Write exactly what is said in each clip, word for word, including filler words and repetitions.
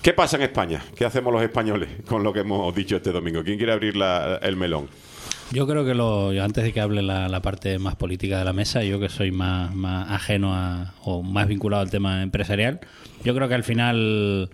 ¿Qué pasa en España? ¿Qué hacemos los españoles con lo que hemos dicho este domingo? ¿Quién quiere abrir la, el melón? Yo creo que lo, antes de que hable la, la parte más política de la mesa, yo que soy más, más ajeno a, o más vinculado al tema empresarial, yo creo que al final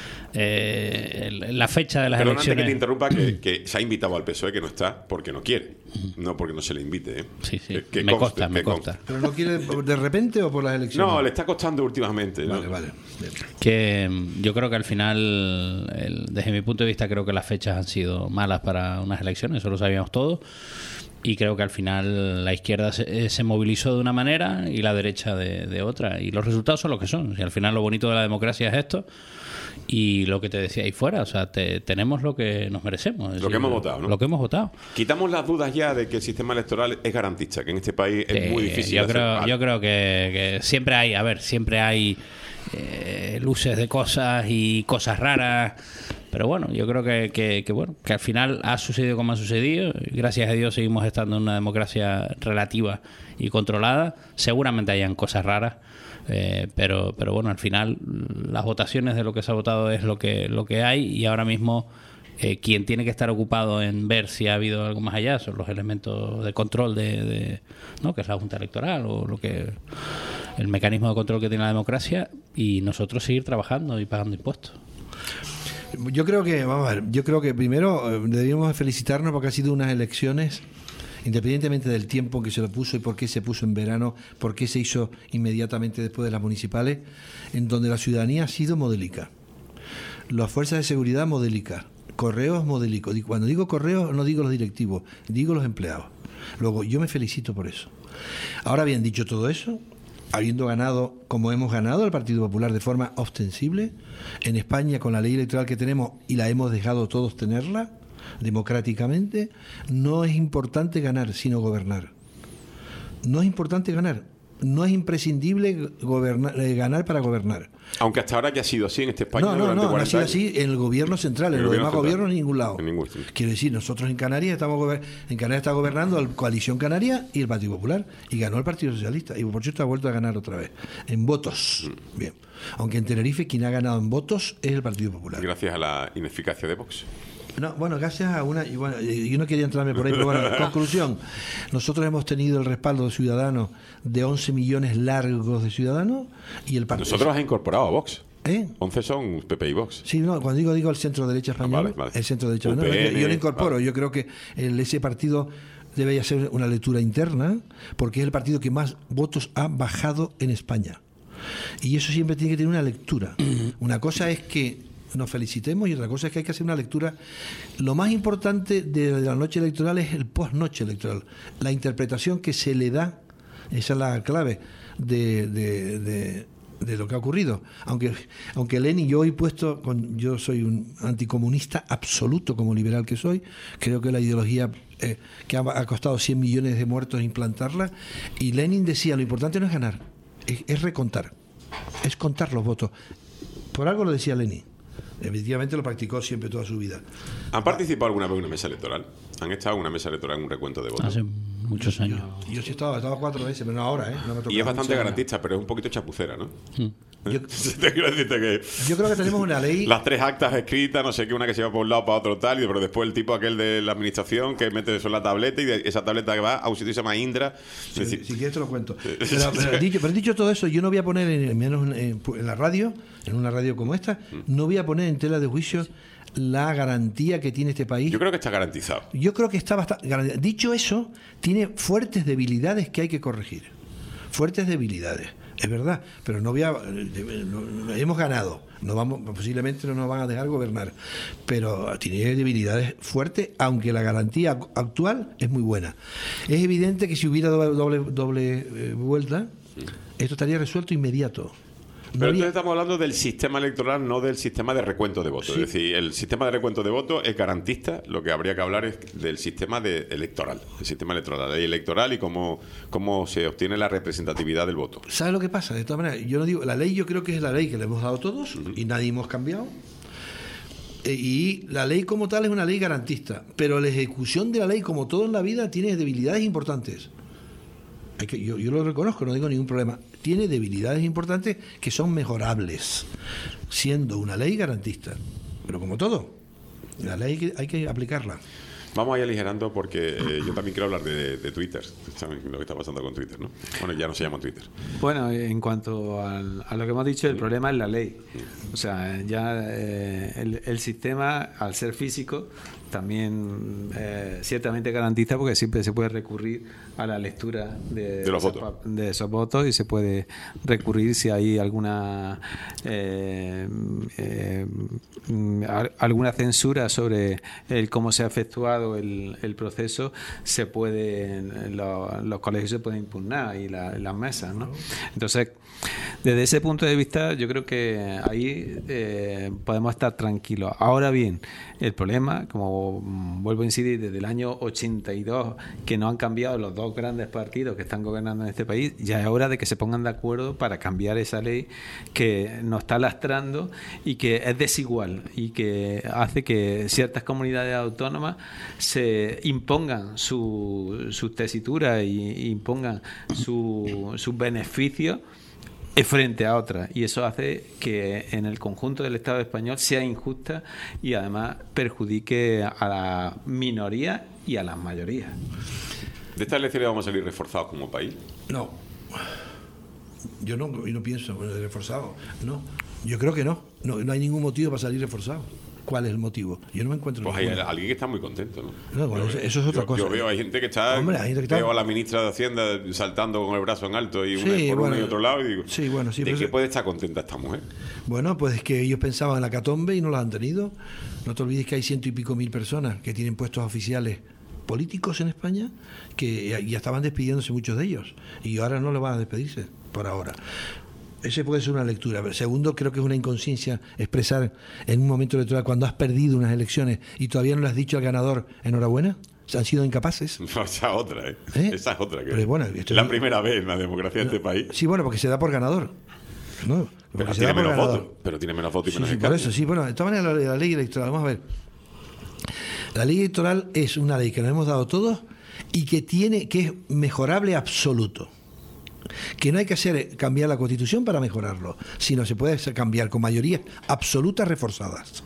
eh, la fecha de las Pero elecciones... antes que te interrumpa, que, que se ha invitado al P S O E que no está porque no quiere, no porque no se le invite. ¿eh? Sí, sí, que, que me conste, consta, me que consta. conste. ¿Pero no quiere de repente o por las elecciones? No, le está costando últimamente. ¿no? Vale, vale. Bien. Que yo creo que al final, el, desde mi punto de vista, creo que las fechas han sido malas para unas elecciones, eso lo sabíamos todos. Y creo que al final la izquierda se, se movilizó de una manera y la derecha de, de otra. Y los resultados son los que son. Y al final lo bonito de la democracia es esto. Y lo que te decía ahí fuera, o sea, te, tenemos lo que nos merecemos. Es Lo decir, que hemos votado, ¿no? Lo que hemos votado. Quitamos las dudas ya de que el sistema electoral es garantista, que en este país es Sí, muy difícil yo hacer creo, mal. yo creo que, que siempre hay, a ver, siempre hay eh, luces de cosas y cosas raras. Pero bueno, yo creo que, que, que bueno que al final ha sucedido como ha sucedido. Gracias a Dios seguimos estando en una democracia relativa y controlada. Seguramente hayan cosas raras, eh, pero pero bueno, al final las votaciones de lo que se ha votado es lo que lo que hay, y ahora mismo eh, quien tiene que estar ocupado en ver si ha habido algo más allá son los elementos de control de, de ¿no? que es la Junta Electoral o lo que el mecanismo de control que tiene la democracia, y nosotros seguir trabajando y pagando impuestos. Yo creo que, vamos a ver, yo creo que primero eh, deberíamos felicitarnos porque ha sido unas elecciones, independientemente del tiempo en que se lo puso y por qué se puso en verano, por qué se hizo inmediatamente después de las municipales, en donde la ciudadanía ha sido modélica. Las fuerzas de seguridad modélicas, correos modélicos. Cuando digo correos no digo los directivos, digo los empleados. Luego, yo me felicito por eso. Ahora bien, dicho todo eso, habiendo ganado, como hemos ganado el Partido Popular de forma ostensible, en España con la ley electoral que tenemos, y la hemos dejado todos tenerla, democráticamente, no es importante ganar, sino gobernar. No es importante ganar, no es imprescindible gobernar, eh, ganar para gobernar. Aunque hasta ahora ya ha sido así en este España No, no, durante no, no ha cuarenta sido años. así en el gobierno central, en, En el los gobierno demás central. gobiernos en ningún lado. En ningún sitio. Quiero decir, nosotros en Canarias estamos gober- en Canarias está gobernando la Coalición Canaria y el Partido Popular, y ganó el Partido Socialista, y por cierto ha vuelto a ganar otra vez en votos. Bien. Aunque en Tenerife quien ha ganado en votos es el Partido Popular. Gracias a la ineficacia de Vox. No, bueno, gracias a una... Y bueno, yo no quería entrarme por ahí, pero bueno, conclusión. Nosotros hemos tenido el respaldo de ciudadanos de once millones largos de ciudadanos, y el partido... Nosotros has incorporado a Vox. ¿Eh? once son P P y Vox. Sí, no, cuando digo digo el centro derecha español, Ah, vale, vale. el centro derecha U P N, español, yo, yo lo incorporo, vale. yo creo que el, ese partido debe hacer una lectura interna, porque es el partido que más votos ha bajado en España. Y eso siempre tiene que tener una lectura. Una cosa es que nos felicitemos y otra cosa es que hay que hacer una lectura. Lo más importante de la noche electoral es el post-noche electoral, la interpretación que se le da, esa es la clave de, de, de de lo que ha ocurrido, aunque aunque Lenin, yo he puesto con, yo soy un anticomunista absoluto como liberal que soy, creo que la ideología eh, que ha, ha costado cien millones de muertos implantarla, y Lenin decía, lo importante no es ganar, es, es recontar, es contar los votos. Por algo lo decía Lenin, efectivamente lo practicó siempre toda su vida. ¿Han participado alguna vez en una mesa electoral? ¿Han estado en una mesa electoral en un recuento de votos? Hace muchos años. Yo, yo sí he estado, he estado cuatro veces, pero no ahora, ¿eh? No me ha tocado Y es bastante mucho. garantista, pero es un poquito chapucera, ¿no? Mm. Yo, Te quiero decirte que yo creo que tenemos una ley. las tres actas escritas, no sé qué, una que se va por un lado para otro tal, y pero después el tipo aquel de la administración que mete eso en la tableta, y de esa tableta que va a un sitio que se llama Indra. Es Si, decir, si quieres te lo cuento. Pero, pero dicho, pero dicho todo eso, yo no voy a poner, en, menos en, en la radio, en una radio como esta, no voy a poner en tela de juicio la garantía que tiene este país. yo creo que está garantizado. Yo creo que está bastante garantizado. Dicho eso, tiene fuertes debilidades que hay que corregir. Fuertes debilidades. Es verdad, pero no voy a, no, no, hemos ganado, no vamos, posiblemente no nos van a dejar gobernar, pero tiene debilidades fuertes, aunque la garantía actual es muy buena. Es evidente que si hubiera doble, doble, doble eh, vuelta, esto estaría resuelto inmediato. No Pero habría- entonces estamos hablando del sistema electoral, no del sistema de recuento de votos. Sí. Es decir, el sistema de recuento de votos es garantista. Lo que habría que hablar es del sistema de electoral, el sistema electoral, la ley electoral y cómo, cómo se obtiene la representatividad del voto. ¿Sabes lo que pasa? De todas maneras, yo no digo, la ley yo creo que es la ley que le hemos dado todos, uh-huh, y nadie hemos cambiado. E, y la ley como tal es una ley garantista, pero la ejecución de la ley, como todo en la vida, tiene debilidades importantes. Hay que, yo, yo lo reconozco, no digo ningún problema. tiene debilidades importantes que son mejorables, siendo una ley garantista. Pero como todo, la ley hay que, hay que aplicarla. Vamos a ir aligerando porque eh, yo también quiero hablar de, de Twitter, ¿saben lo que está pasando con Twitter, ¿no? Bueno, ya no se llama Twitter. Bueno, en cuanto al, a lo que hemos dicho, el problema es la ley. O sea, ya eh, el, el sistema, al ser físico, también eh, ciertamente garantiza, porque siempre se puede recurrir a la lectura de, de, los esos, votos. de esos votos, y se puede recurrir si hay alguna eh, eh, alguna censura sobre el cómo se ha efectuado el, el proceso. Se puede, lo, los colegios se pueden impugnar y la, las mesas, ¿no? Entonces, desde ese punto de vista, yo creo que ahí eh, podemos estar tranquilos. Ahora bien, el problema, como vuelvo a incidir, desde el año ochenta y dos, que no han cambiado los dos grandes partidos que están gobernando en este país, ya es hora de que se pongan de acuerdo para cambiar esa ley que nos está lastrando y que es desigual y que hace que ciertas comunidades autónomas se impongan su, sus tesituras y impongan su, sus beneficios frente a otras, y eso hace que en el conjunto del Estado español sea injusta y además perjudique a la minoría y a las mayorías. ¿De estas elecciones vamos a salir reforzados como país? No, yo no, yo no pienso reforzado, no, yo creo que no, no, no hay ningún motivo para salir reforzado. ¿Cuál es el motivo? Yo no me encuentro. Pues hay alguien que está muy contento, ¿no? No, bueno, eso, eso es otra yo, cosa. Yo veo, hay gente que está. Hombre, hay gente que está... Veo a la ministra de Hacienda saltando con el brazo en alto y sí, una por bueno, uno y otro lado y digo, sí, bueno, sí, ¿de pues, qué puede estar contenta esta mujer? Bueno, pues es que ellos pensaban en la catombe y no la han tenido. No te olvides que hay ciento y pico mil personas que tienen puestos oficiales políticos en España que ya estaban despidiéndose muchos de ellos y ahora no le van a despedirse por ahora. Ese puede ser una lectura. Pero segundo, creo que es una inconsciencia expresar en un momento electoral, cuando has perdido unas elecciones y todavía no le has dicho al ganador enhorabuena. ¿Han sido incapaces? No, esa es otra, ¿eh? ¿Eh? Esa es otra. Que Pero bueno, es la primera vez en la democracia de este país. Sí, bueno, porque se da por ganador. No, pero se tiene da por menos ganador. votos. Pero tiene menos votos y Sí, menos sí, por eso, sí. Bueno, de todas maneras, la, la ley electoral, vamos a ver. La ley electoral es una ley que nos hemos dado todos y que tiene que es mejorable absoluto. Que no hay que hacer cambiar la Constitución para mejorarlo, sino se puede hacer cambiar con mayorías absolutas reforzadas.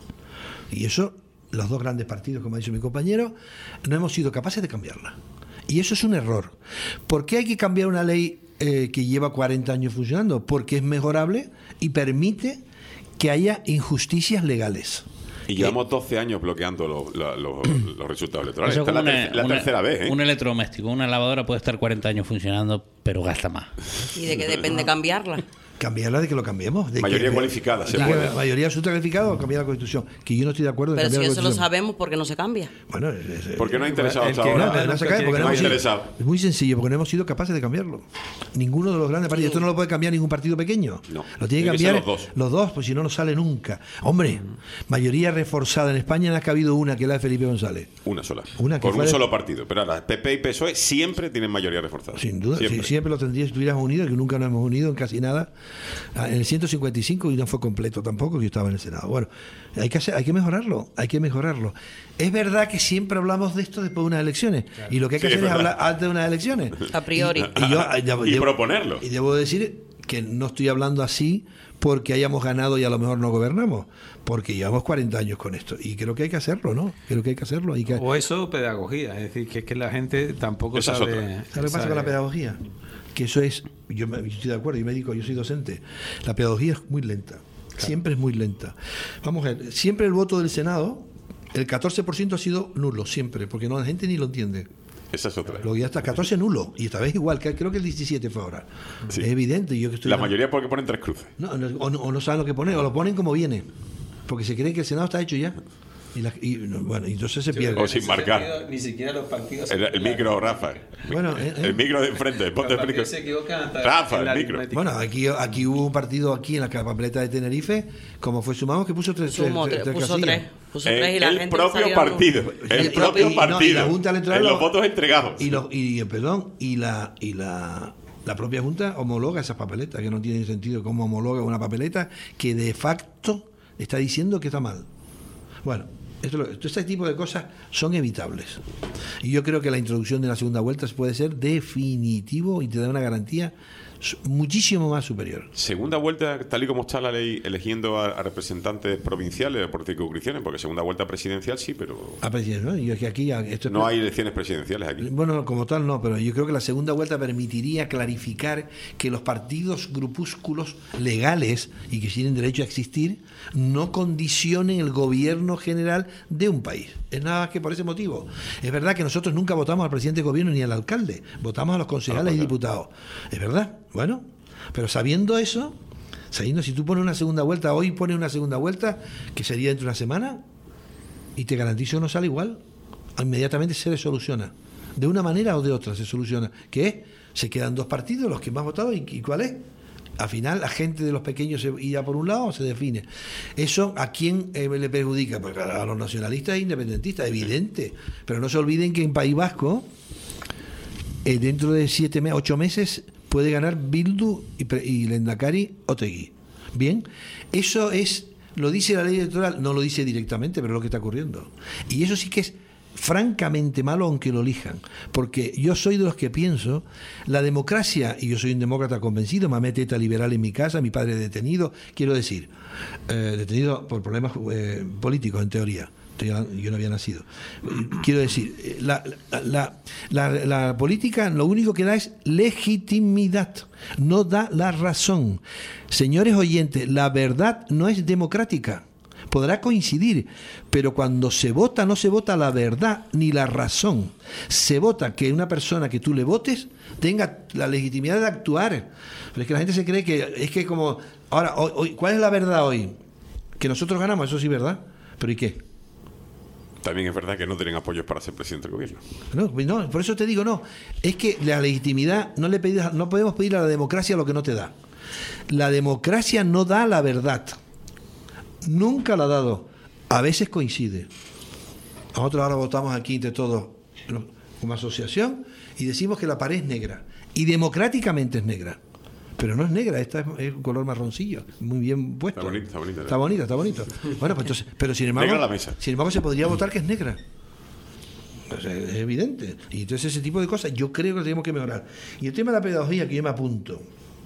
Y eso, los dos grandes partidos, como ha dicho mi compañero, no hemos sido capaces de cambiarla. Y eso es un error. ¿Por qué hay que cambiar una ley eh, que lleva cuarenta años funcionando? Porque es mejorable y permite que haya injusticias legales. Y llevamos doce años bloqueando los, los, los, los resultados electorales. Eso Esta es la, una, ter la una, tercera vez, ¿eh? Un electrodoméstico, una lavadora puede estar cuarenta años funcionando, pero gasta más. ¿Y de qué depende cambiarla? Cambiarla de que lo cambiemos. De mayoría que, cualificada, se de puede. Que, mayoría absoluta calificada o cambiar la Constitución. Que yo no estoy de acuerdo en Pero cambiar si la eso lo Constitución. sabemos, ¿por qué no se cambia? Bueno, es, es, ¿Por qué no ha interesado el hasta que ahora? No, no, se cae porque no no ha hemos sido- interesado. es muy sencillo, porque no hemos sido capaces de cambiarlo. Ninguno de los grandes partidos. Esto no lo puede cambiar ningún partido pequeño. No. Lo tiene que Tiene que cambiar ser los dos. los dos, pues si no, no sale nunca. Hombre, mayoría reforzada en España no ha cabido una, que es la de Felipe González. Una sola. Una que Con fue un de- solo partido. Pero ahora, P P y P S O E siempre tienen mayoría reforzada. Sin duda, Siempre. siempre, siempre lo tendría si estuviéramos unidos, que nunca nos hemos unido en casi nada. Ah, En el ciento cincuenta y cinco y no fue completo tampoco, que yo estaba en el Senado. Bueno, hay que hacer, hay que mejorarlo, hay que mejorarlo. Es verdad que siempre hablamos de esto después de unas elecciones. Y lo que hay que Sí, hacer es es verdad. hablar antes de unas elecciones. A priori. Y, y yo, y debo- Y debo- proponerlo. Y debo decir que no estoy hablando así porque hayamos ganado y a lo mejor no gobernamos, porque llevamos cuarenta años con esto. Y creo que hay que hacerlo, ¿no? Creo que hay que hacerlo. Hay que... O eso, pedagogía. Es decir, que es que la gente tampoco Esa es sabe... otra. ¿Sabes lo que pasa con la pedagogía? Que eso es, yo, me, yo estoy de acuerdo, yo me dedico, yo soy docente. La pedagogía es muy lenta, siempre es muy lenta. Vamos a ver, siempre el voto del Senado, el catorce por ciento ha sido nulo, siempre, porque no la gente ni lo entiende. Esa es otra. Luego ya está catorce nulo, y esta vez igual, que creo que el diecisiete fue ahora. Sí. Es evidente. Yo que estoy La mayoría porque ponen tres cruces. no, no, o, no, o no saben lo que ponen, o lo ponen como viene, porque se creen que el Senado está hecho ya. Y, la, y no, bueno, entonces se pierde. O sin marcar. Ni siquiera los partidos... El, el micro, Rafa. Bueno, eh, eh. El micro de enfrente. Ponte el micro. se equivocan hasta Rafa, en la el micro. aritmética. Bueno, aquí, aquí hubo un partido aquí en la papeleta de Tenerife, como fue Sumamos, que puso tres, Sumó tres- tres, tres puso casillas. tres. Puso El, tres y la el gente propio salió- partido. Y- El y- propio y- y no, y partido. la Junta Electoral En los lo- votos entregados. Y, lo- y, perdón, y la y la, la propia Junta homologa esas papeletas, que no tiene sentido cómo homologa una papeleta que de facto está diciendo que está mal. Bueno, esto, lo- este tipo de cosas son evitables. Y yo creo que la introducción de la segunda vuelta puede ser definitivo y te da una garantía muchísimo más superior. Segunda vuelta, tal y como está la ley, eligiendo a, a representantes provinciales por circunscripciones, porque segunda vuelta presidencial sí, pero A presidir, ¿no? Y es que aquí esto es no hay elecciones presidenciales aquí. Bueno, como tal no, pero yo creo que la segunda vuelta permitiría clarificar que los partidos grupúsculos legales y que tienen derecho a existir no condicionen el gobierno general de un país. Es nada más que por ese motivo. Es verdad que nosotros nunca votamos al presidente de gobierno ni al alcalde, votamos a los concejales y diputados. Es verdad, bueno, pero sabiendo eso, sabiendo si tú pones una segunda vuelta, hoy pones una segunda vuelta, que sería dentro de una semana, y te garantizo que no sale igual, inmediatamente se soluciona. De una manera o de otra se soluciona. ¿Qué es? Se quedan dos partidos, los que más votados, ¿y, y cuál es? Al final la gente de los pequeños se irá por un lado o se define. ¿Eso a quién eh, le perjudica? Pues a los nacionalistas e independentistas, evidente. Pero no se olviden que en País Vasco, eh, dentro de siete, ocho meses, puede ganar Bildu y, y Lehendakari Otegi. Bien, eso es, lo dice la ley electoral, no lo dice directamente, pero es lo que está ocurriendo. Y eso sí que es francamente malo, aunque lo elijan, porque yo soy de los que pienso la democracia, y yo soy un demócrata convencido, mamé teta liberal en mi casa, mi padre detenido, quiero decir, eh, detenido por problemas eh, políticos en teoría, yo no había nacido, quiero decir, la, la, la, la, la política lo único que da es legitimidad, no da la razón. Señores oyentes, la verdad no es democrática. Podrá coincidir, pero cuando se vota no se vota la verdad ni la razón. Se vota que una persona que tú le votes tenga la legitimidad de actuar. Pero es que la gente se cree que es que como... Ahora, hoy, hoy, ¿cuál es la verdad hoy? Que nosotros ganamos, eso sí es verdad. ¿Pero y qué? También es verdad que no tienen apoyos para ser presidente del gobierno. No, no, por eso te digo, no. Es que la legitimidad, no, le pedimos, no podemos pedir a la democracia lo que no te da. La democracia no da la verdad. Nunca la ha dado. A veces coincide. Nosotros ahora votamos aquí entre todos como asociación y decimos que la pared es negra. Y democráticamente es negra. Pero no es negra, esta es un color marroncillo, muy bien puesto. Está bonito, está bonito. Está bonito, está bonito. Bueno, pues entonces, pero sin embargo, negra la mesa. sin embargo se podría votar que es negra. Pues es evidente. Y entonces ese tipo de cosas yo creo que tenemos que mejorar. Y el tema de la pedagogía, que yo me apunto,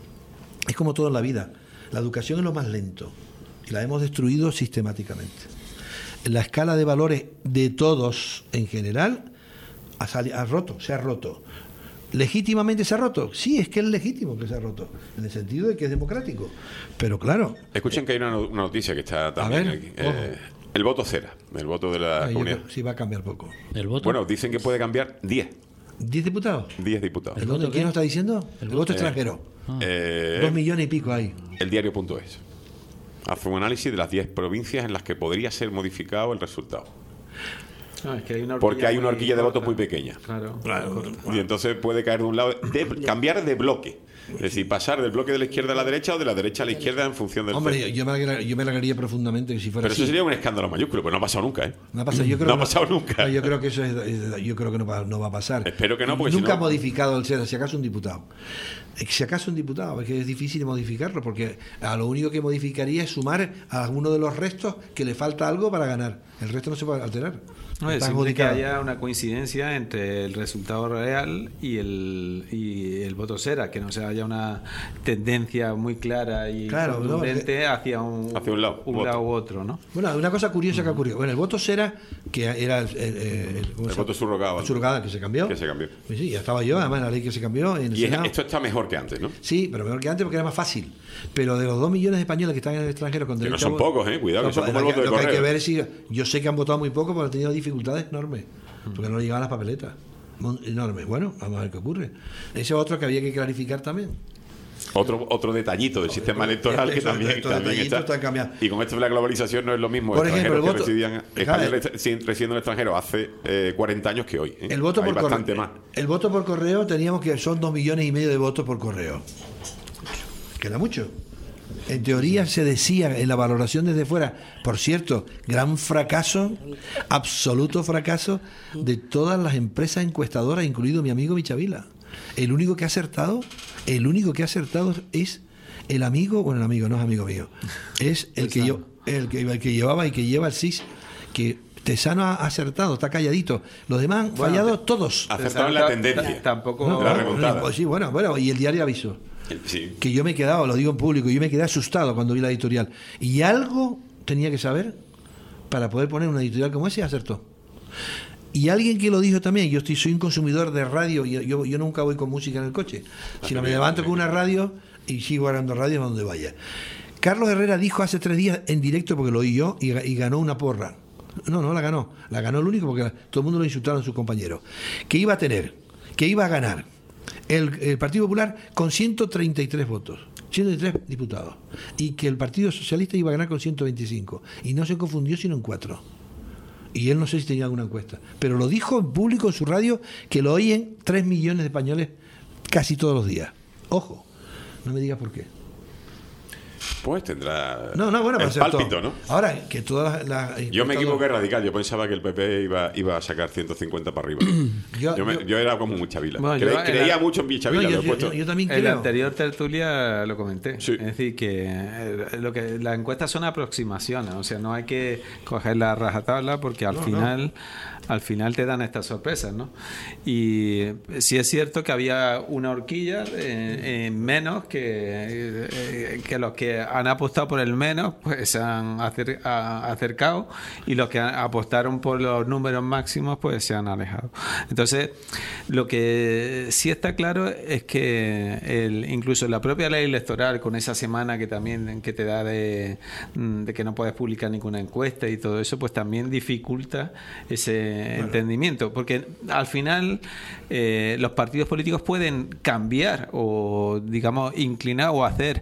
es como todo en la vida. La educación es lo más lento. Y la hemos destruido sistemáticamente. La escala de valores de todos en general ha, sali- ha roto, se ha roto. ¿Legítimamente se ha roto? Sí, es que es legítimo que se ha roto, en el sentido de que es democrático. Pero claro... Escuchen que hay una, no- una noticia que está también ver, aquí. Eh, el voto cera, el voto de la Ah, yo comunidad. creo- sí, va a cambiar poco. ¿El voto? Bueno, dicen que puede cambiar diez. ¿Diez diputados? diez diputados. ¿El voto? ¿Quién nos está diciendo? El, voto extranjero. Eh, Dos millones y pico hay. el diario.es hace un análisis de las diez provincias en las que podría ser modificado el resultado. No, es que hay una Porque hay una muy horquilla de votos corta. muy pequeña. Claro. Y entonces puede caer de un lado, de, cambiar de bloque. Es decir, pasar del bloque de la izquierda a la derecha o de la derecha a la izquierda en función del Hombre, centro. yo, yo me alegra- yo me alegraría profundamente que si fuera Pero eso así. sería un escándalo mayúsculo, pero no ha pasado nunca, ¿eh? No ha pasado, yo creo No ha que pasado nunca. No, yo creo que eso es, es- yo creo que no va, no va a pasar. Espero que no, porque nunca si no- ha modificado el ser, si acaso un diputado. Eh, Si acaso un diputado, es que es difícil modificarlo, porque a lo único que modificaría es sumar a alguno de los restos que le falta algo para ganar. El resto no se puede alterar. No, es Está siempre que adjudicado. haya una coincidencia entre el resultado real y el, y el voto cera, que no se haya una tendencia muy clara y Claro, no, contundente hacia un, Hacia un lado, un voto. lado u otro, ¿no? Bueno, una cosa curiosa que ocurrió. Bueno, el voto Sera, que era el, el- el- ¿cómo El se voto llama? subrogado. El subrogado, que se cambió. Que se cambió. Pues sí, ya estaba yo, además la ley que se cambió en el Y es- Senado. esto está mejor que antes, ¿no? Sí, pero mejor que antes porque era más fácil. Pero de los dos millones de españoles que están en el extranjero con Que no derecho son a voto- pocos, ¿eh? Cuidado, que son como el lo voto de lo que hay correo. que ver es si... Yo sé que han votado muy poco porque han tenido dificultades enormes. Porque no le llegaban las papeletas. Mon- Enormes. Bueno, vamos a ver qué ocurre. Ese es otro que había que clarificar también. Otro, otro detallito del sistema electoral que Estos- también, estos también detallitos está. están cambiando. Y con esto de la globalización no es lo mismo Por ejemplo, extranjeros el voto- que residían, Claro, españoles sin- residiendo en el extranjero hace eh, cuarenta años que hoy. ¿eh? El voto Hay por bastante correo. más. El voto por correo teníamos que son dos millones y medio de votos por correo. Queda mucho. En teoría se decía en la valoración desde fuera, por cierto, gran fracaso, absoluto fracaso de todas las empresas encuestadoras, incluido mi amigo Michavila. El único que ha acertado, el único que ha acertado es el amigo, bueno, el amigo no es amigo mío, es el que yo, el que, el que llevaba y que lleva el S I S, que Tesano ha acertado, está calladito. Los demás han Bueno, fallado todos. Acertaron la Ta- tendencia. Tampoco. No, la no, remontada. pues sí, bueno, bueno, y el diario avisó. Sí. Que yo me he quedado, lo digo en público, yo me quedé asustado cuando vi la editorial. Y algo tenía que saber para poder poner una editorial como esa y acertó. Y alguien que lo dijo también, yo estoy, soy un consumidor de radio, y yo, yo nunca voy con música en el coche, sino me levanto con una radio y sigo grabando radio donde vaya. Carlos Herrera dijo hace tres días en directo, porque lo oí yo, y, y ganó una porra. No, no la ganó, la ganó el único, porque todo el mundo lo insultaron a sus compañeros. Que iba a tener, que iba a ganar el, el Partido Popular con ciento treinta y tres votos. ciento treinta y tres diputados. Y que el Partido Socialista iba a ganar con ciento veinticinco. Y no se confundió sino en cuatro. Y él no sé si tenía alguna encuesta, pero lo dijo en público en su radio, que lo oyen tres millones de españoles casi todos los días. Ojo, no me digas por qué. Pues tendrá No, no, bueno, el para pálpito, todo. ¿no? Ahora, que todas las... las Yo me encuestados- equivoqué radical. Yo pensaba que el P P iba, iba a sacar ciento cincuenta para arriba. Yo- yo, me- yo- yo era como muy chavila. Bueno, yo Cre- era- creía mucho en mi No, chavila. yo, lo he yo- puesto. yo- yo también En la creo. anterior tertulia lo comenté. Sí. Es decir, que eh, lo que las encuestas son aproximaciones, o sea, no hay que coger la rajatabla porque al No, final al final te dan estas sorpresas, ¿no? Y sí es cierto que había una horquilla eh, en menos que, eh, que los que han apostado por el menos pues se han acer- a- acercado y los que apostaron por los números máximos pues se han alejado. Entonces, lo que sí está claro es que el, incluso la propia ley electoral, con esa semana que también que te da de, de que no puedes publicar ninguna encuesta y todo eso, pues también dificulta ese entendimiento, porque al final eh, los partidos políticos pueden cambiar o, digamos, inclinar o hacer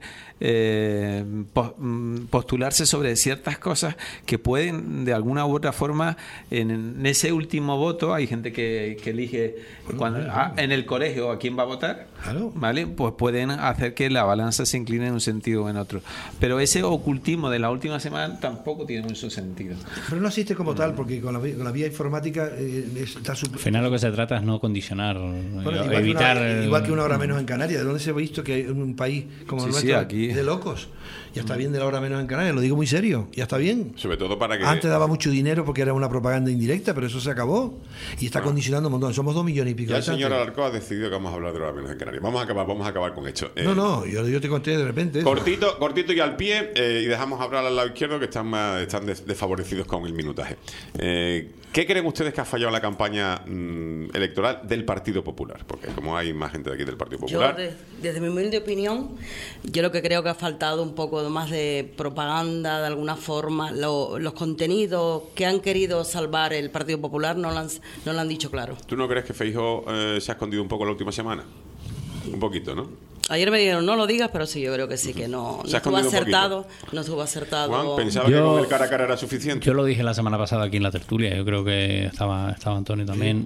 eh, po- mm, postularse sobre ciertas cosas que pueden de alguna u otra forma en, en ese último voto hay gente que, que elige cuando, ah, en el colegio a quién va a votar, Claro. ¿vale? Pues pueden hacer que la balanza se incline en un sentido o en otro, pero ese ocultismo de la última semana tampoco tiene mucho sentido. Pero no existe como tal, porque con la, vi- con la vía informática eh, está su... Al final lo que se trata es no condicionar, Bueno, eh, igual, que evitar... una, el- igual que una hora menos en Canarias. ¿De dónde se ha visto que hay un país como Sí, el sí, nuestro aquí. de locos? Ya está bien de la hora menos en Canarias, lo digo muy serio, ya está bien. Sobre todo para que... Antes daba mucho dinero porque era una propaganda indirecta, pero eso se acabó y está condicionando un montón. Somos dos millones y pico Ya de el señor habitantes. Alarcó ha decidido que vamos a hablar de lo menos en Canarias. Vamos a acabar, vamos a acabar con esto. Eh, No, no, yo, yo te conté de repente. eso. Cortito, cortito y al pie, eh, y dejamos hablar al lado izquierdo, que están más están des- desfavorecidos con el minutaje. Eh, ¿Qué creen ustedes que ha fallado la campaña mm, electoral del Partido Popular? Porque como hay más gente de aquí del Partido Yo, Popular... de- desde mi humilde opinión, yo lo que creo que ha faltado un poco más de propaganda, de alguna forma. Lo- los contenidos que han querido salvar el Partido Popular no lo han, no lo han dicho claro. ¿Tú no crees que Feijóo eh, se ha escondido un poco la última semana? Un poquito, ¿no? Ayer me dijeron, no lo digas, pero sí, yo creo que sí, que no, no Se ha estuvo escondido un acertado. No estuvo acertado. Juan, ¿pensaba Yo- que con el cara a cara era suficiente? Yo lo dije la semana pasada aquí en la tertulia, yo creo que estaba, estaba Antonio también.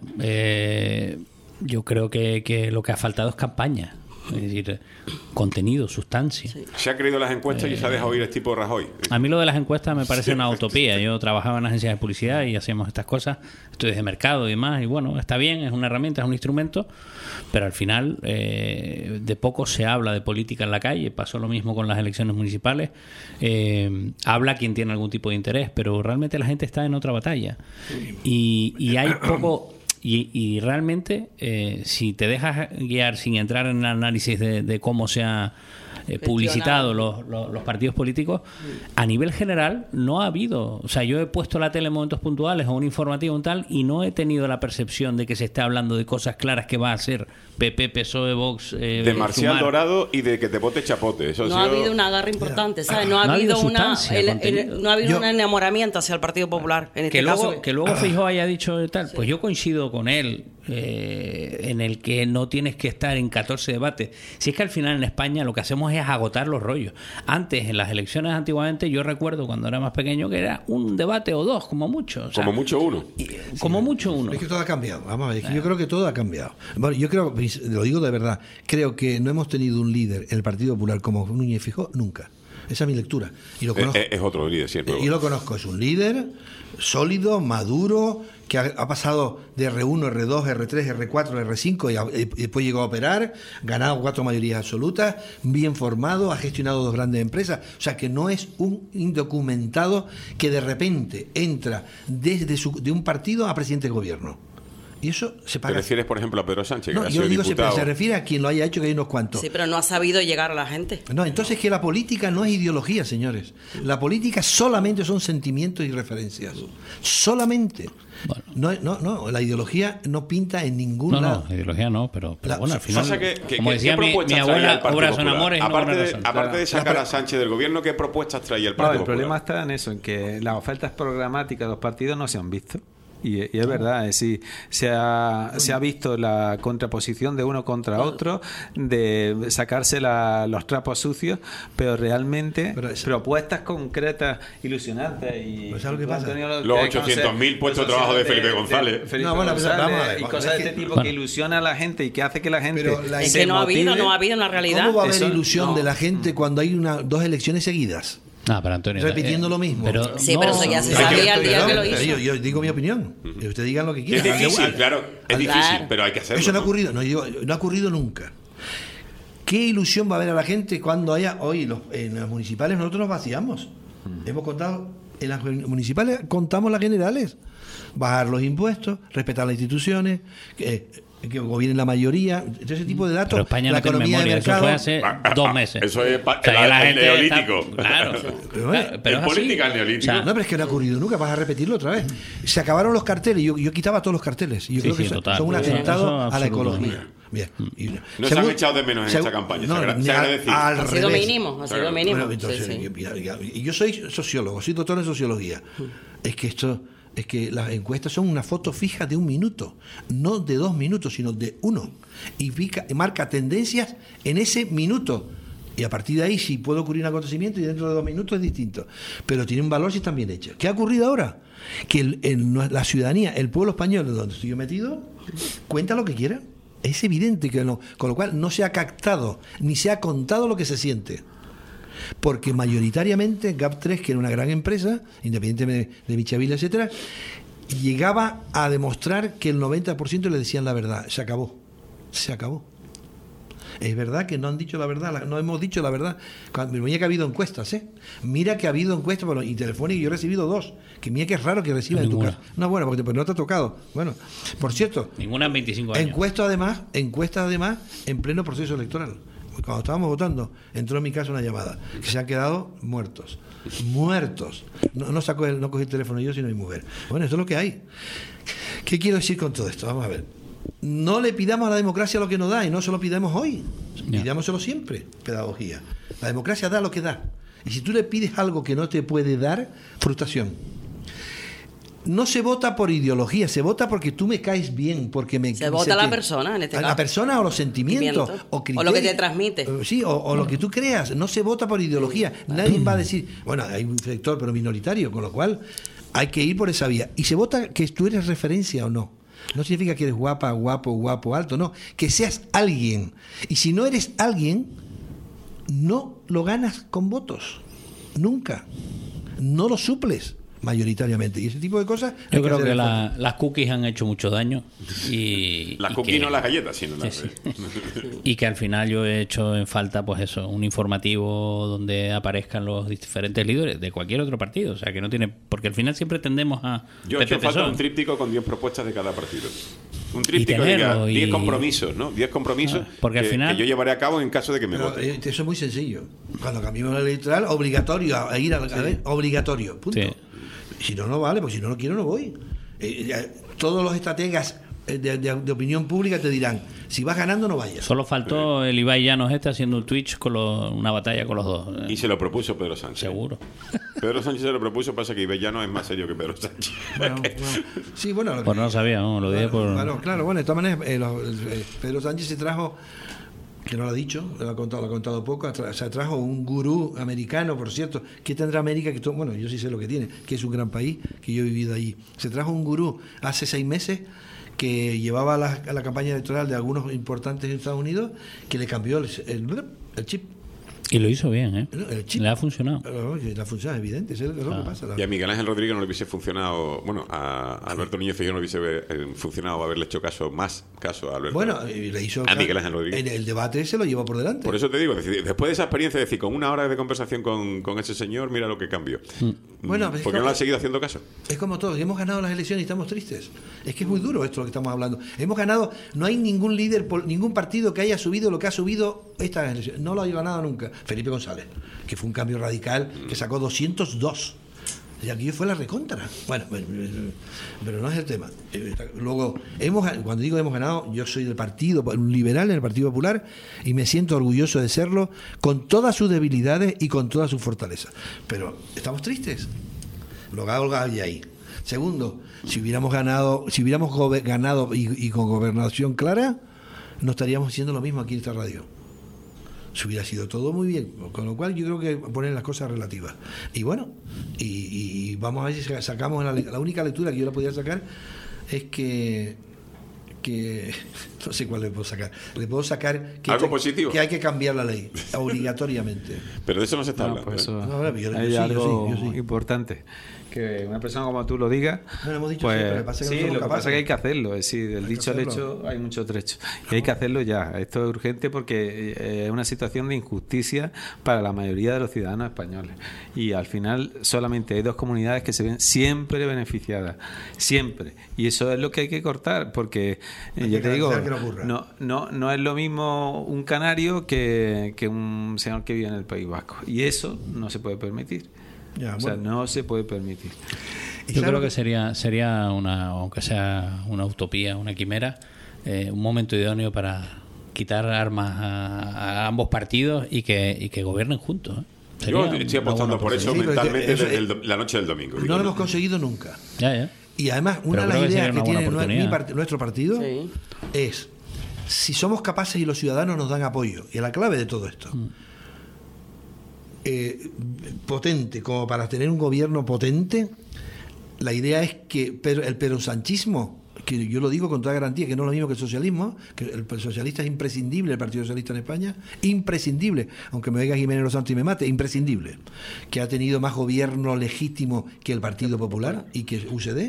Eh, yo creo que, que lo que ha faltado es campaña, es decir, contenido, sustancia. Se ha creído las encuestas y se ha dejado ir el tipo de Rajoy. A mí lo de las encuestas me parece una utopía. Yo trabajaba en agencias de publicidad y hacíamos estas cosas, estudios de mercado y demás, y bueno, está bien, es una herramienta, es un instrumento, pero al final eh, de poco se habla de política en la calle. Pasó lo mismo con las elecciones municipales. Eh, habla quien tiene algún tipo de interés, pero realmente la gente está en otra batalla. Y, y hay poco... Y, y realmente, eh, si te dejas guiar sin entrar en el análisis de, de cómo se ha eh, publicitado los, los, los partidos políticos, a nivel general no ha habido. O sea, yo he puesto la tele en momentos puntuales o un informativo un tal y no he tenido la percepción de que se esté hablando de cosas claras que va a ser P P, P S O E, Vox, eh, De Marcial Sumar. Dorado y de que te vote chapote. Eso No ha ha sido... habido una agarra importante, ¿sabes? No ha No ha habido, habido una, sustancia, el- el- contenido. no ha habido Yo- un enamoramiento hacia el Partido Popular. En este que luego, caso, que luego Feijóo haya dicho tal, pues yo coincido con él eh, en el que no tienes que estar en catorce debates. Si es que al final en España lo que hacemos es agotar los rollos. Antes, en las elecciones antiguamente, yo recuerdo cuando era más pequeño que era un debate o dos, como mucho. O sea, Como mucho uno. como mucho uno. Es que todo ha cambiado. Vamos a ver, es que yo creo que todo ha cambiado. Bueno, yo creo, lo digo de verdad, creo que no hemos tenido un líder en el Partido Popular como Núñez Feijóo nunca. Esa es mi lectura. Y lo Es, conozco. es- es otro líder, sí. el nuevo. Yo lo conozco, es un líder sólido, maduro, que ha, ha pasado de erre uno, erre dos, erre tres, erre cuatro, erre cinco y, a- y después llegó a operar, ganado cuatro mayorías absolutas, bien formado, ha gestionado dos grandes empresas. O sea que no es un indocumentado que de repente entra desde su, de un partido a presidente del gobierno. Y eso se ¿Te paga. refieres, por ejemplo, a Pedro Sánchez? Que No, ha yo sido digo, se, diputado? se refiere a quien lo haya hecho, que hay unos cuantos. Sí, pero no ha sabido llegar a la gente. No, entonces que la política no es ideología, señores. La política solamente son sentimientos y referencias. Solamente. Bueno. No, no, no, la ideología no pinta en ningún No, lado. no, ideología no, pero, pero La- bueno, al final, Pasa que, que- como que- decía ¿qué mi, mi propuestas traía abuela, el Partido obras son Popular? amores, no aparte, buena de, razón. aparte de Claro. sacar La- a Sánchez del gobierno, ¿qué propuestas traía el No, Partido el Popular? problema está en eso, en que las ofertas programáticas de los partidos no se han visto. Y, y es verdad, es decir, se ha, se ha visto la contraposición de uno contra otro, de sacarse la- los trapos sucios, pero realmente Pero es- propuestas concretas, ilusionantes. Y Pues, ¿sabes lo que pasa? Antonio lo- Los que conoce- ochocientos mil puestos de trabajo de Felipe González. Felipe No, bueno, González vamos a ver, y vamos, cosas es de este que- tipo bueno. que ilusiona a la gente y que hace que la gente Pero la- Es se que no ha habido, motive. no ha habido una realidad. ¿Cómo va a haber Eso- ilusión no. de la gente cuando hay una, dos elecciones seguidas? Ah, pero Antonio, Repitiendo eh, lo mismo. Pero, Sí, pero eso ya se Hay que- sabía el día que lo Pero hizo. Yo, yo digo mi opinión. Y ustedes digan lo que Es quieran. difícil, Al- claro, es al- difícil, Claro. pero hay que hacerlo. Eso no ha ¿no? ocurrido, no, digo, no ha ocurrido nunca. ¿Qué ilusión va a haber a la gente cuando haya hoy los, en las municipales nosotros nos vaciamos? Hemos contado, en las municipales contamos las generales. Bajar los impuestos, respetar las instituciones, que, que gobiernen la mayoría, ese tipo de datos. pero España la no tiene economía de memoria, eso mercado. fue hace Ah, ah, dos ah, meses. eso es pa- O sea, ya el- la el gente neolítico. está- claro, Pero bueno, claro, pero en es así. política el neolítico. O sea, No, pero es que no ha ocurrido nunca, vas a repetirlo otra vez. Se acabaron los carteles, yo, yo quitaba todos los carteles. Y yo Sí, creo que sí, son, total. son un Eso- atentado eso a la absoluto. ecología. Bien. Y- No se según- han echado de menos en según- esta campaña, no, se agra- ni se al- agradecido. al Ha sido revés. mínimo, ha sido Claro. mínimo. Bueno, entonces, Sí, sí. y- y- y yo soy sociólogo, soy doctor en sociología. Es que esto, es que las encuestas son una foto fija de un minuto, no de dos minutos, sino de uno. Y pica- marca tendencias en ese minuto. Y a partir de ahí, si puede ocurrir un acontecimiento y dentro de dos minutos es distinto. Pero tiene un valor si están bien hechas. ¿Qué ha ocurrido ahora? Que el- el- la ciudadanía, el pueblo español, donde estoy yo metido, cuenta lo que quiera. Es evidente que no. Con lo cual no se ha captado ni se ha contado lo que se siente. Porque mayoritariamente Gap tres, que era una gran empresa, independientemente de Michavila, etcétera, llegaba a demostrar que el noventa por ciento le decían la verdad. Se acabó. Se acabó. Es verdad que no han dicho la verdad, la- no hemos dicho la verdad. Cuando, mira que ha habido encuestas, ¿eh? Mira que ha habido encuestas bueno, y telefónicas, yo he recibido dos. Que mira que es raro que reciban en tu Ninguna. casa. No, bueno, porque pues, no te ha tocado. Bueno, por cierto, ninguna en veinticinco años. encuesta además, encuesta además en pleno proceso electoral. Cuando estábamos votando, entró en mi casa una llamada, que se han quedado muertos. Muertos. No, no, sacó el, no cogí el teléfono yo, sino mi mujer. Bueno, esto es lo que hay. ¿Qué quiero decir con todo esto? Vamos a ver. No le pidamos a la democracia lo que nos da y no se lo pidamos hoy. Ya. Pidámoselo siempre, pedagogía. La democracia da lo que da. Y si tú le pides algo que no te puede dar, frustración. No se vota por ideología, se vota porque tú me caes bien, porque me Se vota te- la persona, en este a caso. La persona o los sentimientos Sentimiento. o O criterios. lo que te transmite. Eh, Sí, o, o lo que tú creas. No se vota por ideología. Nadie va a decir, bueno, hay un sector pero minoritario, con lo cual hay que ir por esa vía. Y se vota que tú eres referencia o no. No significa que eres guapa, guapo, guapo, alto, no. Que seas alguien. Y si no eres alguien, no lo ganas con votos. Nunca. No lo suples mayoritariamente. Y ese tipo de cosas. hay Yo creo hacer que el la- las cookies han hecho mucho daño. Y, Las y cookies que- no las galletas, sino las... Sí, y que al final yo he hecho en falta, pues eso, un informativo donde aparezcan los diferentes líderes de cualquier otro partido. O sea, que no tiene. Porque al final siempre tendemos a. Yo he hecho P P falta P S O E. un tríptico con diez propuestas de cada partido. Un tríptico tenerlo, de diez y- compromisos, ¿no? diez compromisos Ah, porque al que, final- que yo llevaré a cabo en caso de que me Pero, voten. eh, eso es muy sencillo. Cuando cambiamos la ley electoral, obligatorio a ir a, a ver, obligatorio, punto. Sí. Si no, no vale, pues si no lo quiero, no voy. Eh, eh, todos los estrategas eh, de, de- de opinión pública te dirán, si vas ganando, no vayas. Solo faltó el Ibai Llanos este haciendo un Twitch con los- una batalla con los dos. eh, Y se lo propuso Pedro Sánchez. Seguro. Pedro Sánchez se lo propuso, pasa que Ibellano es más serio que Pedro Sánchez. Bueno, bueno, sí, bueno, lo Pues que- no lo sabía, ¿no? Lo dije por. Bueno, claro, bueno, de todas maneras, eh, lo- eh, Pedro Sánchez se trajo, que no lo ha dicho, lo ha contado, lo ha contado poco, tra- se trajo un gurú americano, por cierto. ¿Qué tendrá América? Que todo, bueno, yo sí sé lo que tiene, que es un gran país, que yo he vivido allí. Se trajo un gurú hace seis meses que llevaba la, a la campaña electoral de algunos importantes en Estados Unidos, que le cambió el, el- el chip. Y lo hizo bien, ¿eh? El chip. Le ha funcionado. Claro, la función es evidente, eso es lo Ah. que pasa. Y a Miguel Ángel Rodríguez no le hubiese funcionado, bueno, a Alberto Núñez Feijóo no le hubiese eh, funcionado haberle hecho caso, más caso a Alberto. Bueno, y le hizo A Miguel Ángel Rodríguez. En el debate se lo llevó por delante. Por eso te digo, decir, después de esa experiencia, decir, con una hora de conversación con, con ese señor, mira lo que cambió. Bueno, pues es ¿Por qué que- no le ha seguido haciendo caso? Es como todo, hemos ganado las elecciones y estamos tristes. Es que es muy duro esto lo que estamos hablando. Hemos ganado, no hay ningún líder, pol- ningún partido que haya subido lo que ha subido estas elecciones. No lo ha ganado nunca. Felipe González, que fue un cambio radical, que sacó doscientos dos. Y aquí fue la recontra. Bueno, bueno, pero no es el tema. Eh, Luego, hemos, cuando digo hemos ganado, yo soy del partido, un liberal en el Partido Popular, y me siento orgulloso de serlo, con todas sus debilidades y con todas sus fortalezas. Pero estamos tristes. Lo que hay ahí. Segundo, si hubiéramos ganado, si hubiéramos gobe- ganado y, y con gobernación clara, no estaríamos haciendo lo mismo aquí en esta radio. Si hubiera sido todo muy bien, con lo cual yo creo que poner las cosas relativas. Y bueno, y, y- y vamos a ver si sacamos la, la única lectura que yo la podía sacar es que que no sé cuál le puedo sacar. Le puedo sacar que, Algo hay que- positivo. que hay que cambiar la ley obligatoriamente. Pero de eso no se está No, hablando. pues ¿eh? eso, No, bueno, yo- yo hay sí, yo algo sí, yo sí. importante. Que una persona como tú lo diga, No, lo hemos dicho pues siempre, lo que pasa es que no sí, somos lo que pasa capaces. es que hay que hacerlo. Es decir, del Hay que dicho al hacerlo. hecho hay mucho trecho. Y hay que hacerlo ya. Esto es urgente porque eh, es una situación de injusticia para la mayoría de los ciudadanos españoles. Y al final solamente hay dos comunidades que se ven siempre beneficiadas. Siempre. Y eso es lo que hay que cortar porque, eh, Hay ya que te digo, garantizar que no ocurra. no, no, no es lo mismo un canario que, que un señor que vive en el País Vasco. Y eso no se puede permitir. Ya, O sea, bueno. no se puede permitir. Y Yo sabe creo lo que sería, sería una, aunque sea una utopía, una quimera, eh, un momento idóneo para quitar armas a, a ambos partidos y que, y que gobiernen juntos. ¿eh? Sería Yo estoy una apostando buena por eso Sí, pero mentalmente eso- desde el do- la noche del domingo. No Digo, lo hemos conseguido nunca. Ya, ya. Y además, una de Pero las creo que ideas sería que una tiene buena nue- mi oportunidad. part- nuestro partido Sí. es, si somos capaces y los ciudadanos nos dan apoyo, y es la clave de todo esto, Mm. eh, potente, como para tener un gobierno potente, la idea es que pero el perosanchismo, que yo lo digo con toda garantía, que no es lo mismo que el socialismo, que el socialista es imprescindible, el Partido Socialista en España, imprescindible, aunque me venga Jiménez Los Santos y me mate, imprescindible, que ha tenido más gobierno legítimo que el Partido Popular y que U C D,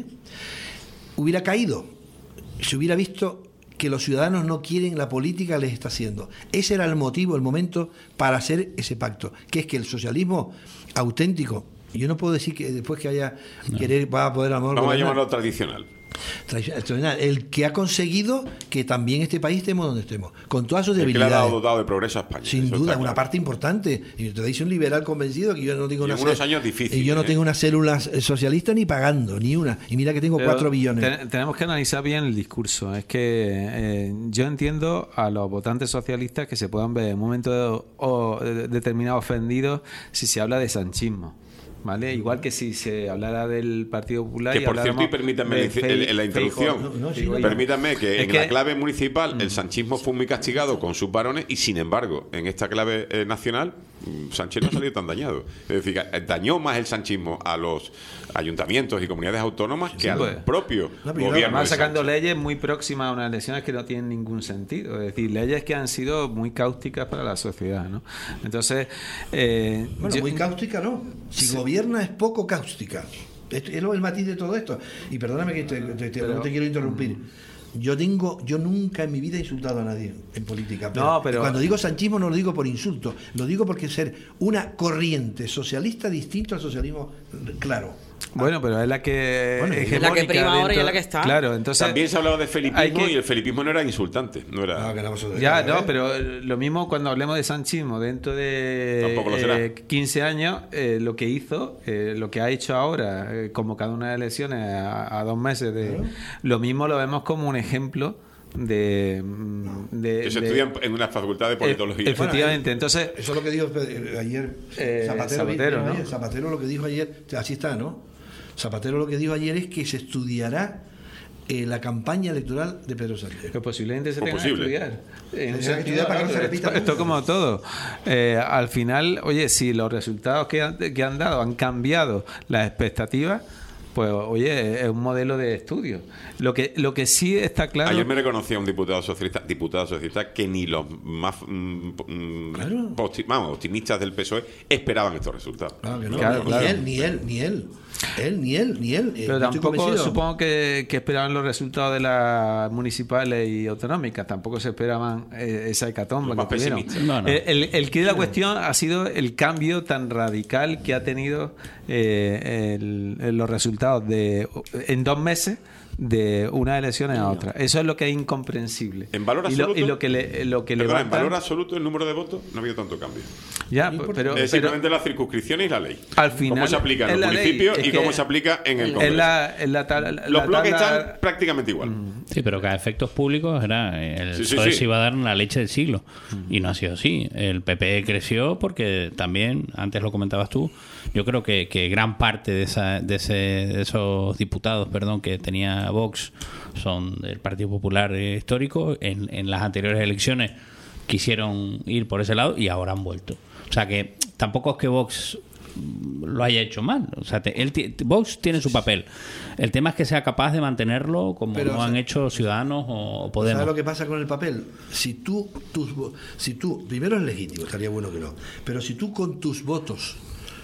hubiera caído, se hubiera visto que los ciudadanos no quieren la política que les está haciendo. Ese era el motivo, el momento para hacer ese pacto, que es que el socialismo auténtico, yo no puedo decir que después que haya querer va a poder a lo mejor Vamos a gobernar. llamarlo tradicional. Tradicional, extraordinario. El que ha conseguido que también este país estemos donde estemos, con todas sus El que le ha debilidades. dado, dado de progreso a España. Sin eso duda, está una claro. parte importante. Y te dice un liberal convencido que yo no tengo Y una en unos cel- años difíciles, y yo no ¿eh? tengo unas células eh, socialistas ni pagando, ni una. Y mira que tengo Pero cuatro billones. ten- tenemos que analizar bien el discurso. Es que eh, yo entiendo a los votantes socialistas que se puedan ver en un momento o, de- determinado ofendidos si se habla de sanchismo. ¿Vale? Igual que si se hablara del Partido Popular. Que y por cierto, y habláramos permítanme de en la- en, en la Fei- introducción, No, no, sí, Feijóo. no, permítanme que Es en que- la clave municipal el sanchismo fue muy castigado con sus varones y sin embargo, en esta clave eh, nacional, mm, Sánchez no salió tan dañado. Es decir, que, eh, dañó más el sanchismo a los ayuntamientos y comunidades autónomas que al pues. propio No, pero yo gobierno. Además de sacando Sánchez. leyes muy próximas a unas elecciones que no tienen ningún sentido. Es decir, leyes que han sido muy cáusticas para la sociedad, ¿no? Entonces, eh, Bueno, yo- muy cáustica no. Si gobierna es poco cáustica. Es, es lo- el matiz de todo esto. Y perdóname que te, te- te- no te quiero interrumpir. Yo tengo, yo nunca en mi vida he insultado a nadie en política. Pero, No, pero- cuando digo sanchismo no lo digo por insulto, lo digo porque ser una corriente socialista distinto al socialismo claro. Bueno, pero es la que Bueno, es hegemónica la que prima ahora y dentro- es la que está. Claro, entonces También se hablaba de hay felipismo que- y el felipismo no era insultante. No era. Ah, que no vamos a- ya, ¿eh? no, pero eh, lo mismo cuando hablemos de sanchismo dentro de Tampoco lo será. eh, quince años, eh, lo que hizo, eh, lo que ha hecho ahora, eh, convocando unas elecciones a, a dos meses de, Claro. lo mismo lo vemos como un ejemplo de, mm, de- Que se de- estudia en una facultad de eh, politología. efectivamente, entonces Eso es lo que dijo eh, ayer Eh, Zapatero. Zapatero, dijo ¿no? ayer, Zapatero lo que dijo ayer, así está, ¿no? Zapatero lo que dijo ayer es que se estudiará eh, la campaña electoral de Pedro Sánchez. que posiblemente se O tenga posible. que estudiar. En Se ese tenga que estudiar para que no se sentido, repita esto, esto nunca. como todo. Eh, al final, oye, si los resultados que han, que han dado han cambiado las expectativas, pues oye, es un modelo de estudio. Lo que, lo que sí está claro... Ayer me reconocía un diputado socialista, diputado socialista que ni los más mm, mm, Claro. opti- vamos, optimistas del P S O E esperaban estos resultados. Claro que no, Claro, ni, claro. él, ni él, ni él. Él, ni él, ni él. Eh, Pero yo estoy tampoco convencido. supongo que, que esperaban los resultados de las municipales y autonómicas. Tampoco se esperaban eh, esa hecatombe Los que más tuvieron. pesimistas. No, no. El, el, el quid de la cuestión ha sido el cambio tan radical que ha tenido eh, el- el- los resultados de en dos meses de unas elecciones a otra. Eso es lo que es incomprensible. En valor y lo, absoluto, y lo que le, lo que Perdona, en levanta- valor absoluto, el número de votos no ha habido tanto cambio. ya, No importa. pero, es pero simplemente las circunscripciones y la ley. al final cómo se aplica en es los la ley, municipios es y que cómo se aplica en el Congreso. es la, es la tabla- la Los bloques tabla- están prácticamente igual. Sí, pero que a efectos públicos era el Sí, sí, P S O E sí. se iba a dar la leche del siglo y no ha sido así. El P P creció porque también, antes lo comentabas tú, yo creo que, que gran parte de, esa, de, ese, de esos diputados, perdón, que tenía Vox son del Partido Popular eh, histórico. En, en las anteriores elecciones quisieron ir por ese lado y ahora han vuelto. O sea que tampoco es que Vox lo haya hecho mal. O sea, te- él, ti- Vox tiene su papel. El tema es que sea capaz de mantenerlo como Pero, no o sea, han hecho Ciudadanos o Podemos. ¿Sabes lo que pasa con el papel? Si tú, tus, vo- si tú, primero es legítimo, estaría bueno que no, pero si tú con tus votos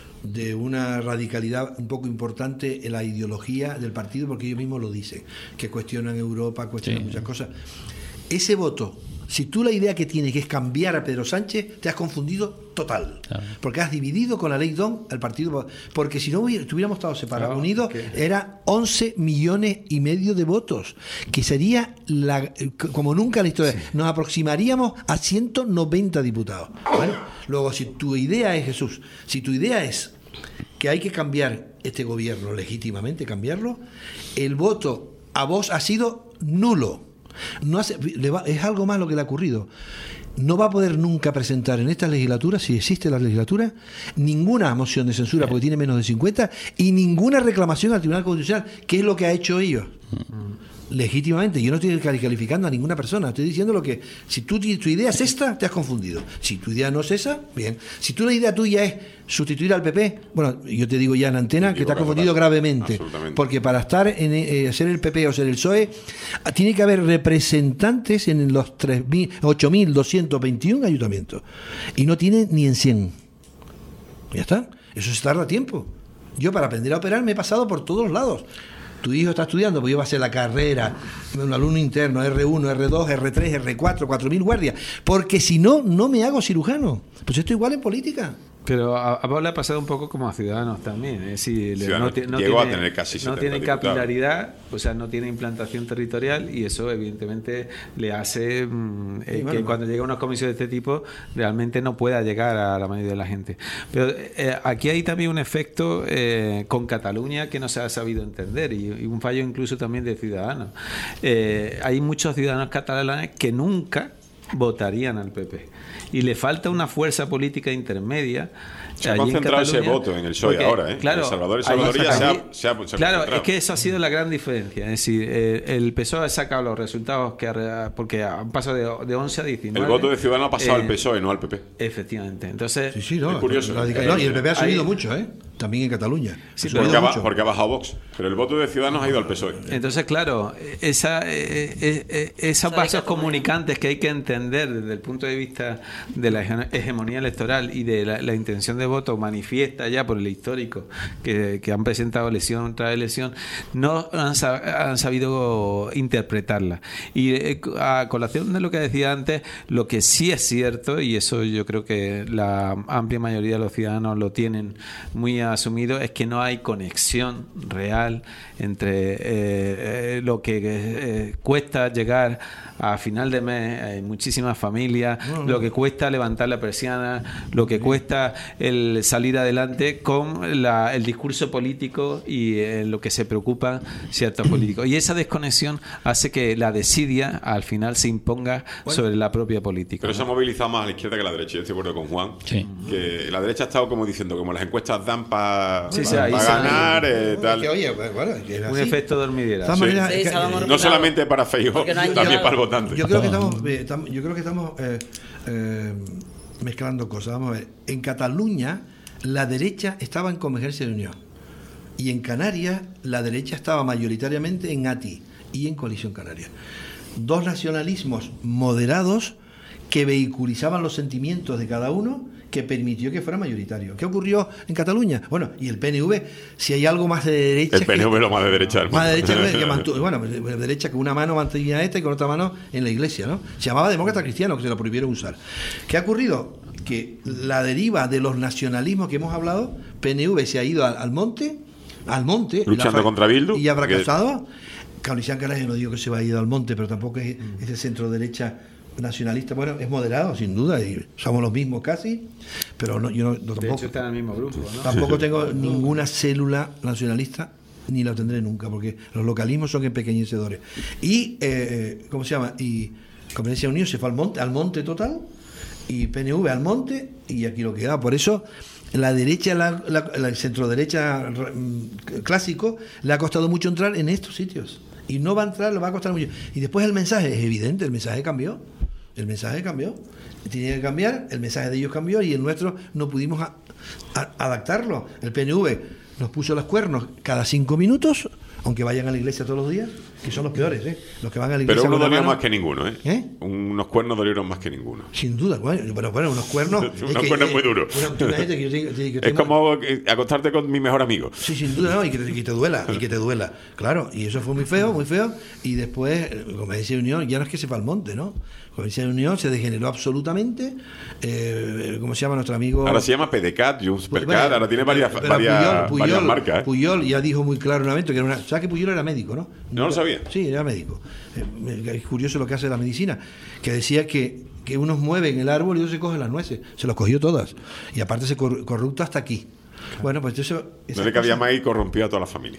de una radicalidad un poco importante en la ideología del partido, porque ellos mismos lo dicen, que cuestionan Europa, cuestionan Sí. muchas cosas, ese voto, si tú la idea que tienes que es cambiar a Pedro Sánchez, te has confundido total. Claro. Porque has dividido con la ley D O N al partido. Porque si no hubiera- estuviéramos estado separados, Claro, unidos, que- era once millones y medio de votos, que sería la, como nunca en la historia. Nos aproximaríamos a ciento noventa diputados. Bueno, luego, si tu idea es, Jesús, si tu idea es que hay que cambiar este gobierno legítimamente, cambiarlo, el voto a vos ha sido nulo. No hace, le va- es algo más lo que le ha ocurrido. No va a poder nunca presentar en esta legislatura, si existe la legislatura, ninguna moción de censura porque tiene menos de cincuenta y ninguna reclamación al Tribunal Constitucional, que es lo que ha hecho ellos. Legítimamente, yo no estoy calificando a ninguna persona, estoy diciendo lo que, si tú ti- tu idea es esta, te has confundido. Si tu idea no es esa, bien. Si tú la idea tuya es sustituir al P P, bueno, yo te digo ya en antena que te has Equivocado, confundido total. gravemente, Absolutamente. porque para estar en eh, ser el P P o ser el P S O E, ah, tiene que haber representantes en los tres mil, ocho mil doscientos veintiuno ayuntamientos, y no tiene ni en cien. Ya está, eso se tarda tiempo. Yo para aprender a operar me he pasado por todos lados. Tu hijo está estudiando, pues yo voy a hacer la carrera, un alumno interno, R uno, R dos, R tres, R cuatro, cuatro mil guardias, porque si no, no me hago cirujano. Pues esto igual en política. Pero a, a Pablo le ha pasado un poco como a Ciudadanos también. Es decir, le- Ciudadanos no, ti- no llegó tiene, a tener casi no setenta tiene diputados. capilaridad, o sea, no tiene implantación territorial y eso evidentemente le hace mm, eh, Sí, bueno, que cuando llega a una comisión de este tipo realmente no pueda llegar a la mayoría de la gente. Pero eh, aquí hay también un efecto eh, con Cataluña que no se ha sabido entender y, y un fallo incluso también de Ciudadanos. Eh, hay muchos ciudadanos catalanes que nunca votarían al P P y le falta una fuerza política intermedia. Se ha allí en concentrado ese Cataluña, voto en el P S O E porque, ahora, ¿eh? Claro, El Salvador y ahí- Salvador ya se ha- allí- se ha- se ha claro, concentrado. es que esa ha sido la gran diferencia. Es decir, eh, el P S O E ha sacado los resultados que ha- porque han pasado de, de once a diecinueve. El voto de Ciudadanos ha pasado Eh, al P S O E, no al P P. Efectivamente. Entonces, Sí, sí, no. Es curioso. radical- no, y el P P ha subido Ahí- mucho, ¿eh? También en Cataluña. Sí, ha pero subido Porque ha, ba- mucho. porque ha bajado Vox. Pero el voto de Ciudadanos ha ido al P S O E. Entonces, claro, esa, eh, eh, eh, esos Eso hay vasos que tomar. comunicantes que hay que entender desde el punto de vista de la hege- hegemonía electoral y de la, la intención de voto manifiesta ya por el histórico que, que han presentado elección tras elección, no han, sa- han sabido interpretarla. Y eh, a colación de lo que decía antes, lo que sí es cierto, y eso yo creo que la amplia mayoría de los ciudadanos lo tienen muy asumido, es que no hay conexión real entre eh, eh, lo que eh, cuesta llegar a final de mes en muchísimas familias, lo que cuesta levantar la persiana, lo que cuesta el salir adelante con la- el discurso político y en lo que se preocupan ciertos políticos. Y esa desconexión hace que la desidia al final se imponga sobre la propia política. Pero ¿no? se ha movilizado más a la izquierda que a la derecha. Yo estoy de acuerdo con Juan. Sí. Que la derecha ha estado como diciendo, como las encuestas dan para Sí, sí, ahí se- ganar, eh, No, tal. que, oye, pues, bueno, que era Un así. efecto dormidera. De todas Sí. maneras, Sí, es que- se ha dado No Claro. solamente para Feijóo, Porque no han también llegado. para el votante. Yo creo que estamos, eh, tam- yo creo que estamos eh, eh, mezclando cosas. Vamos a ver. En Cataluña, la derecha estaba en Convergencia de Unión. Y en Canarias la derecha estaba mayoritariamente en A T I y en Coalición Canaria. Dos nacionalismos moderados que vehiculizaban los sentimientos de cada uno, que permitió que fuera mayoritario. ¿Qué ocurrió en Cataluña? Bueno, y el P N V, si hay algo más de derecha... El P N V que, lo más de derecha. Más de derecha que mantuvo, bueno, de derecha que una mano mantenía esta y con otra mano en la iglesia, ¿no? Se llamaba demócrata cristiano, que se lo prohibieron usar. ¿Qué ha ocurrido? Que la deriva de los nacionalismos que hemos hablado, P N V se ha ido al, al monte, al monte... Luchando la, contra Bildu. Y ha fracasado. Coalición Canaria, no digo que se va a ir al monte, pero tampoco es ese centro derecha nacionalista. Bueno, es moderado, sin duda, y somos los mismos casi, pero no, yo no, no tampoco, de hecho está en el mismo grupo, ¿no? Tampoco tengo ninguna célula nacionalista, ni la tendré nunca, porque los localismos son empequeñecedores. Y, eh, ¿cómo se llama? Y Conveniencia Unión se fue al monte, al monte total, y P N V al monte, y aquí lo queda. Por eso la derecha, la, la, la, el centro derecha clásico, le ha costado mucho entrar en estos sitios. Y no va a entrar, le va a costar mucho. Y después el mensaje, es evidente, el mensaje cambió. El mensaje cambió. Tenía que cambiar, el mensaje de ellos cambió y el nuestro no pudimos a, a, adaptarlo. El P N V nos puso los cuernos cada cinco minutos, aunque vayan a la iglesia todos los días, que son los peores, ¿eh? Los que van a la iglesia. Pero uno dolió mano, más que ninguno, ¿eh? ¿eh? Unos cuernos dolieron más que ninguno. Sin duda, bueno, pero bueno, unos cuernos. unos es cuernos eh, muy duros. Una, una gente que yo te, que te, es como acostarte con mi mejor amigo. Sí, sin duda, ¿no? Y que te, que te duela, y que te duela. Claro, y eso fue muy feo, muy feo. Y después, Conveniencia de Unión, ya no es que se fue al monte, ¿no? Conveniencia de Unión se degeneró absolutamente. Eh, ¿Cómo se llama nuestro amigo? Ahora se llama P D C A T, Junts per Cat, ahora tiene varias, pero varias, Puyol, Puyol, varias marcas. ¿eh? Puyol ya dijo muy claro en un momento que era una. ¿Sabes que Puyol era médico, no? No lo sabía. Sí, era médico. Es curioso lo que hace la medicina, que decía que, que unos mueven el árbol y otros se cogen las nueces. Se los cogió todas. Y aparte se corrupta hasta aquí. Bueno, pues eso... No le cabía más y corrompió a toda la familia.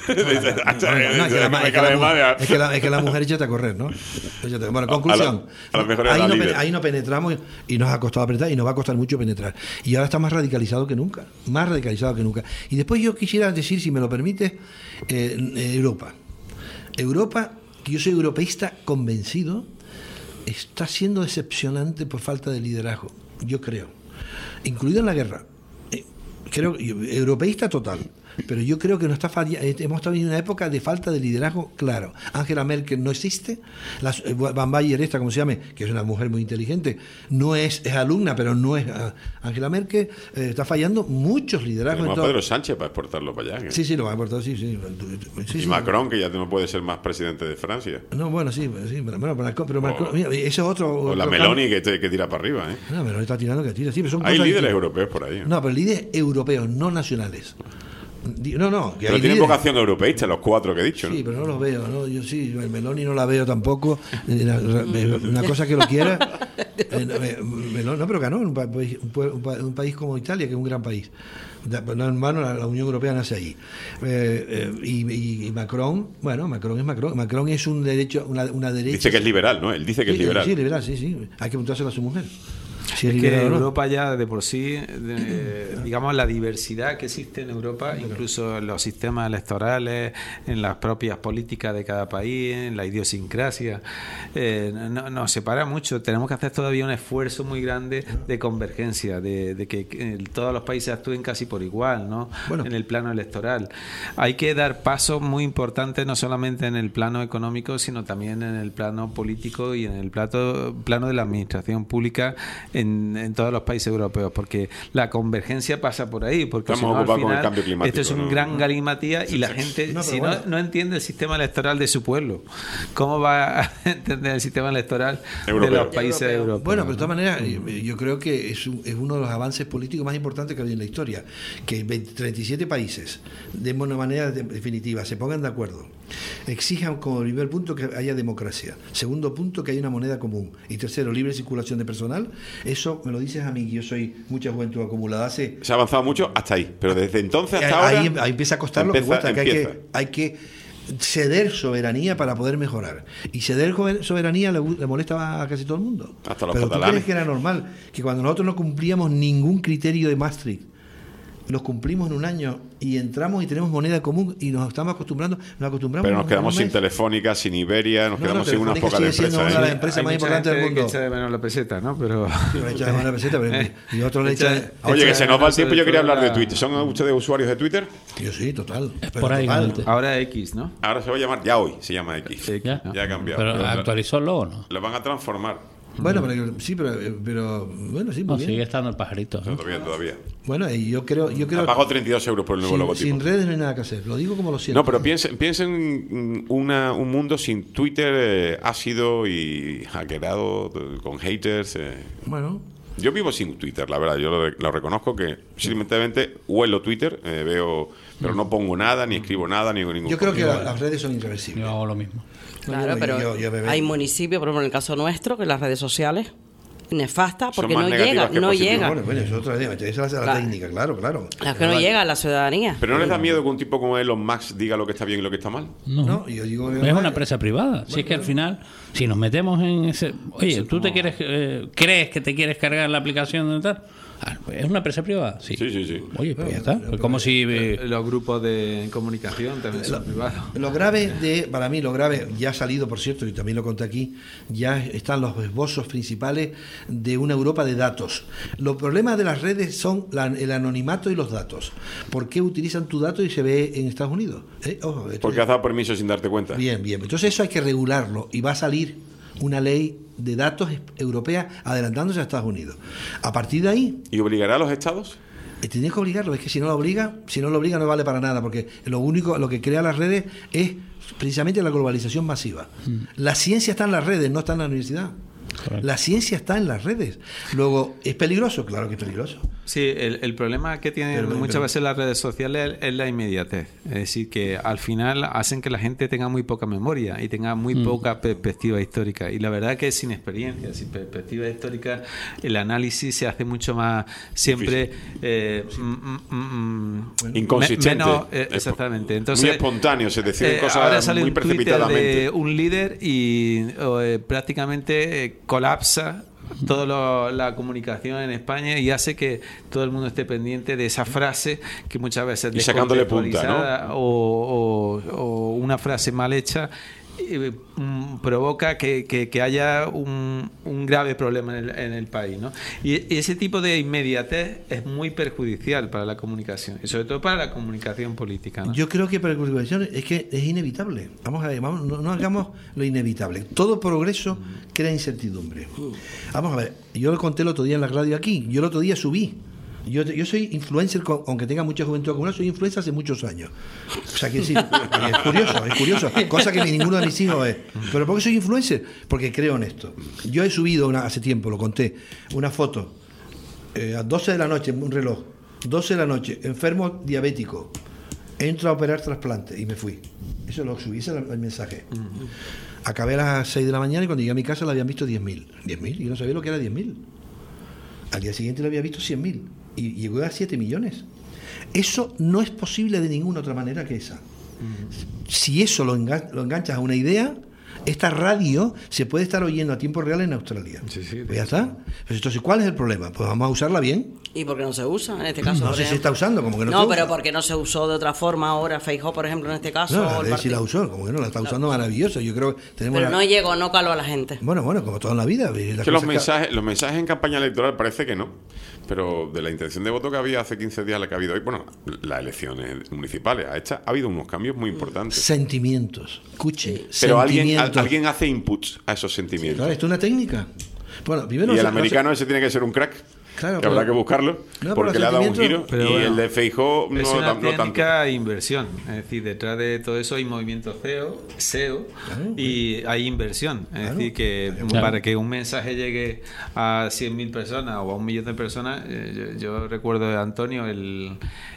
Es que la mujer échate a correr, ¿no? Échate. Bueno, conclusión. A lo, a lo ahí, no, ahí no penetramos y nos ha costado apretar y nos va a costar mucho penetrar. Y ahora está más radicalizado que nunca. Más radicalizado que nunca. Y después yo quisiera decir, si me lo permite, eh, Europa. Europa, que yo soy europeísta convencido, está siendo decepcionante por falta de liderazgo. Yo creo. Incluido en la guerra. Creo, europeísta total, pero yo creo que no está falla, hemos estado en una época de falta de liderazgo, claro. Angela Merkel no existe, la, Van Bayer esta, como se llame, que es una mujer muy inteligente, no es, es alumna, pero no es Angela Merkel, eh, está fallando muchos liderazgos. Tenemos a Pedro Sánchez para exportarlo para allá. ¿eh? Sí, sí, lo va a exportar, sí, sí. sí y sí, Macron, que ya no puede ser más presidente de Francia. No, bueno, sí, sí pero, bueno, pero Macron, mira, ese es otro... O otro la Meloni que, que tira para arriba. ¿eh? No, Meloni está tirando que tira, sí, pero son hay líderes que, europeos por ahí. ¿eh? No, pero líderes europeos, no nacionales. No, no. Que pero tienen vocación europeísta los cuatro que he dicho, ¿no? Sí, pero no los veo, ¿no? Yo sí, el Meloni no la veo tampoco. Una cosa que lo quiera. No, pero ganó un país, un país como Italia, que es un gran país. Hermano, la Unión Europea nace allí. Eh, eh, y, y Macron, bueno, Macron es Macron. Macron es un derecho, una, una derecha. Dice que es liberal, ¿no? Él dice que sí, es liberal. Sí, liberal, sí, sí. Hay que preguntárselo a su mujer. Si es, es que Europa ya de por sí, de, digamos, la diversidad que existe en Europa, incluso en los sistemas electorales, en las propias políticas de cada país, en la idiosincrasia, eh, no, nos separa mucho. Tenemos que hacer todavía un esfuerzo muy grande de convergencia, de, de que, que todos los países actúen casi por igual, ¿no? Bueno. En el plano electoral. Hay que dar pasos muy importantes, no solamente en el plano económico, sino también en el plano político y en el plato, plano de la administración pública En, en todos los países europeos, porque la convergencia pasa por ahí, porque estamos si no, ocupados al final, con el cambio climático. Esto es un ¿no? gran galimatías y la gente, no, si bueno. no, no entiende el sistema electoral de su pueblo, ¿cómo va a entender el sistema electoral Europeo. de los países Europeo. europeos? Bueno, pero de todas maneras, yo creo que es, un, es uno de los avances políticos más importantes que ha habido en la historia, que treinta y siete países, de una manera definitiva, se pongan de acuerdo, exijan como primer punto que haya democracia, segundo punto que haya una moneda común, y tercero, libre circulación de personal. Eso me lo dices a mí, que yo soy mucha juventud acumulada. Hace, se ha avanzado mucho hasta ahí, pero desde entonces hasta ahí, ahora... Ahí empieza a costar empieza, lo que cuesta, que hay, que hay que ceder soberanía para poder mejorar. Y ceder soberanía le, le molesta a casi todo el mundo. Hasta los pero catalanes. ¿tú crees que era normal que cuando nosotros no cumplíamos ningún criterio de Maastricht, los cumplimos en un año y entramos y tenemos moneda común y nos estamos acostumbrando, nos acostumbramos. Pero nos en quedamos un sin mes. Telefónica, sin Iberia, nos No, quedamos no, sin unas Telefónica pocas de sigue siendo empresas. una de ¿eh? las empresas Hay más mucha importantes del gente que mundo. echa de menos la peseta, ¿no? Pero... Sí, le echa de mano la peseta, pero y otros le echan. Oye, que se nos va el tiempo, yo quería hablar de la- Twitter. ¿Son ustedes usuarios de Twitter? Yo sí, total. Pero Esporádicamente. total. Ahora X, ¿no? Ahora se va a llamar, ya hoy se llama X. X, Ya. ¿no? Ya ha cambiado. Pero Lo- actualizó el logo, ¿no? Lo van a transformar. Bueno, pero sí, pero, pero bueno, sí, muy No, bien. sigue estando el pajarito. ¿eh? Todavía, todavía. Bueno, y yo creo, yo creo Ha pagado treinta y dos euros por el nuevo sin, logotipo. sin redes no hay nada que hacer. Lo digo como lo siento. No, pero piensen, piensen mm, una, un mundo sin Twitter eh, ácido y hackerado, eh, con haters. eh. Bueno, Yo vivo sin Twitter, la verdad. Yo lo, lo reconozco que simplemente huelo Twitter, eh, veo, pero no pongo nada, ni escribo nada, ni ningún. yo creo que contenido. la- las redes son irreversibles. Yo hago lo mismo. Claro, yo- pero yo- yo me veo- hay municipios, por ejemplo, en el caso nuestro, que las redes sociales nefastas Son porque más no negativas llega, que no positivas. llega. Bueno, bueno, eso es otra idea. Esa es la, la Claro. técnica, claro, claro. Es que no llega a la ciudadanía. Pero no les da miedo que un tipo como Elon Musk diga lo que está bien y lo que está mal. No. No, yo digo Es una empresa privada. Si es que al final, si nos metemos en ese. Oye, ¿tú te quieres eh, crees que te quieres cargar la aplicación de tal? Ah, pues es una empresa privada. Sí, Sí, sí, sí. Oye, pues ya está. Pues como si. eh, Los grupos de comunicación también son privados. Lo grave de, para mí, lo grave, ya ha salido, por cierto, y también lo conté aquí, ya están los esbozos principales de una Europa de datos. Los problemas de las redes son la- el anonimato y los datos. ¿Por qué utilizan tu dato y se ve en Estados Unidos? ¿Eh? Ojo, esto Porque es- has dado permiso sin darte cuenta. Bien, bien. Entonces eso hay que regularlo y va a salir una ley de datos es- europea adelantándose a Estados Unidos. A partir de ahí, ¿Y obligará a los estados? eh, tienes que obligarlo. Es que si no lo obliga, si no lo obliga no vale para nada, porque lo único, lo que crea las redes es precisamente la globalización masiva. La ciencia está en las redes, no está en la universidad. Correcto. La ciencia está en las redes. Luego, ¿es peligroso? Claro que es peligroso. Sí, el, el problema que tienen Pero- muchas pero- veces las redes sociales es la inmediatez. Es decir, que al final hacen que la gente tenga muy poca memoria y tenga muy poca perspectiva histórica. Y la verdad que sin experiencia, sin perspectiva histórica, el análisis se hace mucho más siempre eh, mm, mm, mm, Inconsistente. me- menos, eh, Es exactamente. muy Entonces, espontáneo, se deciden eh, cosas ahora sale muy un Twitter precipitadamente. de un líder y eh, prácticamente eh, colapsa toda la comunicación en España y hace que todo el mundo esté pendiente de esa frase que muchas veces Y sacándole punta, descontextualizada o, o- o una frase mal hecha eh, mm, provoca que, que- que haya un, un grave problema en el, en el país, ¿no? Y, y ese tipo de inmediatez es muy perjudicial para la comunicación y sobre todo para la comunicación política, ¿no? Yo creo que para la globalización es que es inevitable. Vamos a ver, vamos, no, no hagamos lo inevitable. Todo progreso crea incertidumbre. Vamos a ver, yo lo conté el otro día en la radio aquí. Yo el otro día subí. Yo, yo soy influencer, con- aunque tenga mucha juventud acumulada, soy influencer hace muchos años. O sea, que decir, es curioso, es curioso. Cosa que ninguno de mis hijos es. ¿Pero por qué soy influencer? Porque creo en esto. Yo he subido una, hace tiempo, lo conté, una foto eh, a doce de la noche, un reloj, doce de la noche, enfermo diabético, entro a operar trasplante y me fui. Eso lo subí, ese era el mensaje. Acabé a las seis de la mañana y cuando llegué a mi casa la habían visto diez mil. diez mil, y yo no sabía lo que era diez mil. Al día siguiente lo había visto cien mil y llegó a siete millones. Eso no es posible de ninguna otra manera que esa. Si eso lo, engan- lo enganchas a una idea, esta radio se puede estar oyendo a tiempo real en Australia. Sí, sí, Pues ya está. Pues entonces, ¿cuál es el problema? Pues vamos a usarla bien. ¿Y por qué no se usa en este caso? No por sé si se ejemplo? está usando, como que no, No, se pero usa. porque no se usó de otra forma ahora Feijóo, por ejemplo, en este caso. No, o la el ley sí la partido. usó, como que no, la está usando maravilloso. Yo creo que tenemos Pero la- no llegó, no caló a la gente. Bueno, bueno, como toda en la vida. la Que cosa los es mensajes, los mensajes en campaña electoral parece que no. Pero de la intención de voto que había hace quince días, la que ha habido hoy, bueno, las elecciones municipales, a esta ha habido unos cambios muy importantes. Sentimientos. Escuche, Pero alguien, sentimientos. a- alguien hace inputs a esos sentimientos. Claro, esto es una técnica. Bueno, primero Y no el se- no se- americano ese tiene que ser un crack. Claro, que habrá pero- que buscarlo. pero porque los le ha dado un sentimientos- giro. Pero y bueno, el de Feijóo no, es una no tanto. técnica e inversión, es decir, detrás de todo eso hay movimiento C E O, S E O y hay inversión, es Claro. decir, que Claro. para que un mensaje llegue a cien mil personas o a un millón de personas, eh, yo, yo recuerdo de Antonio el,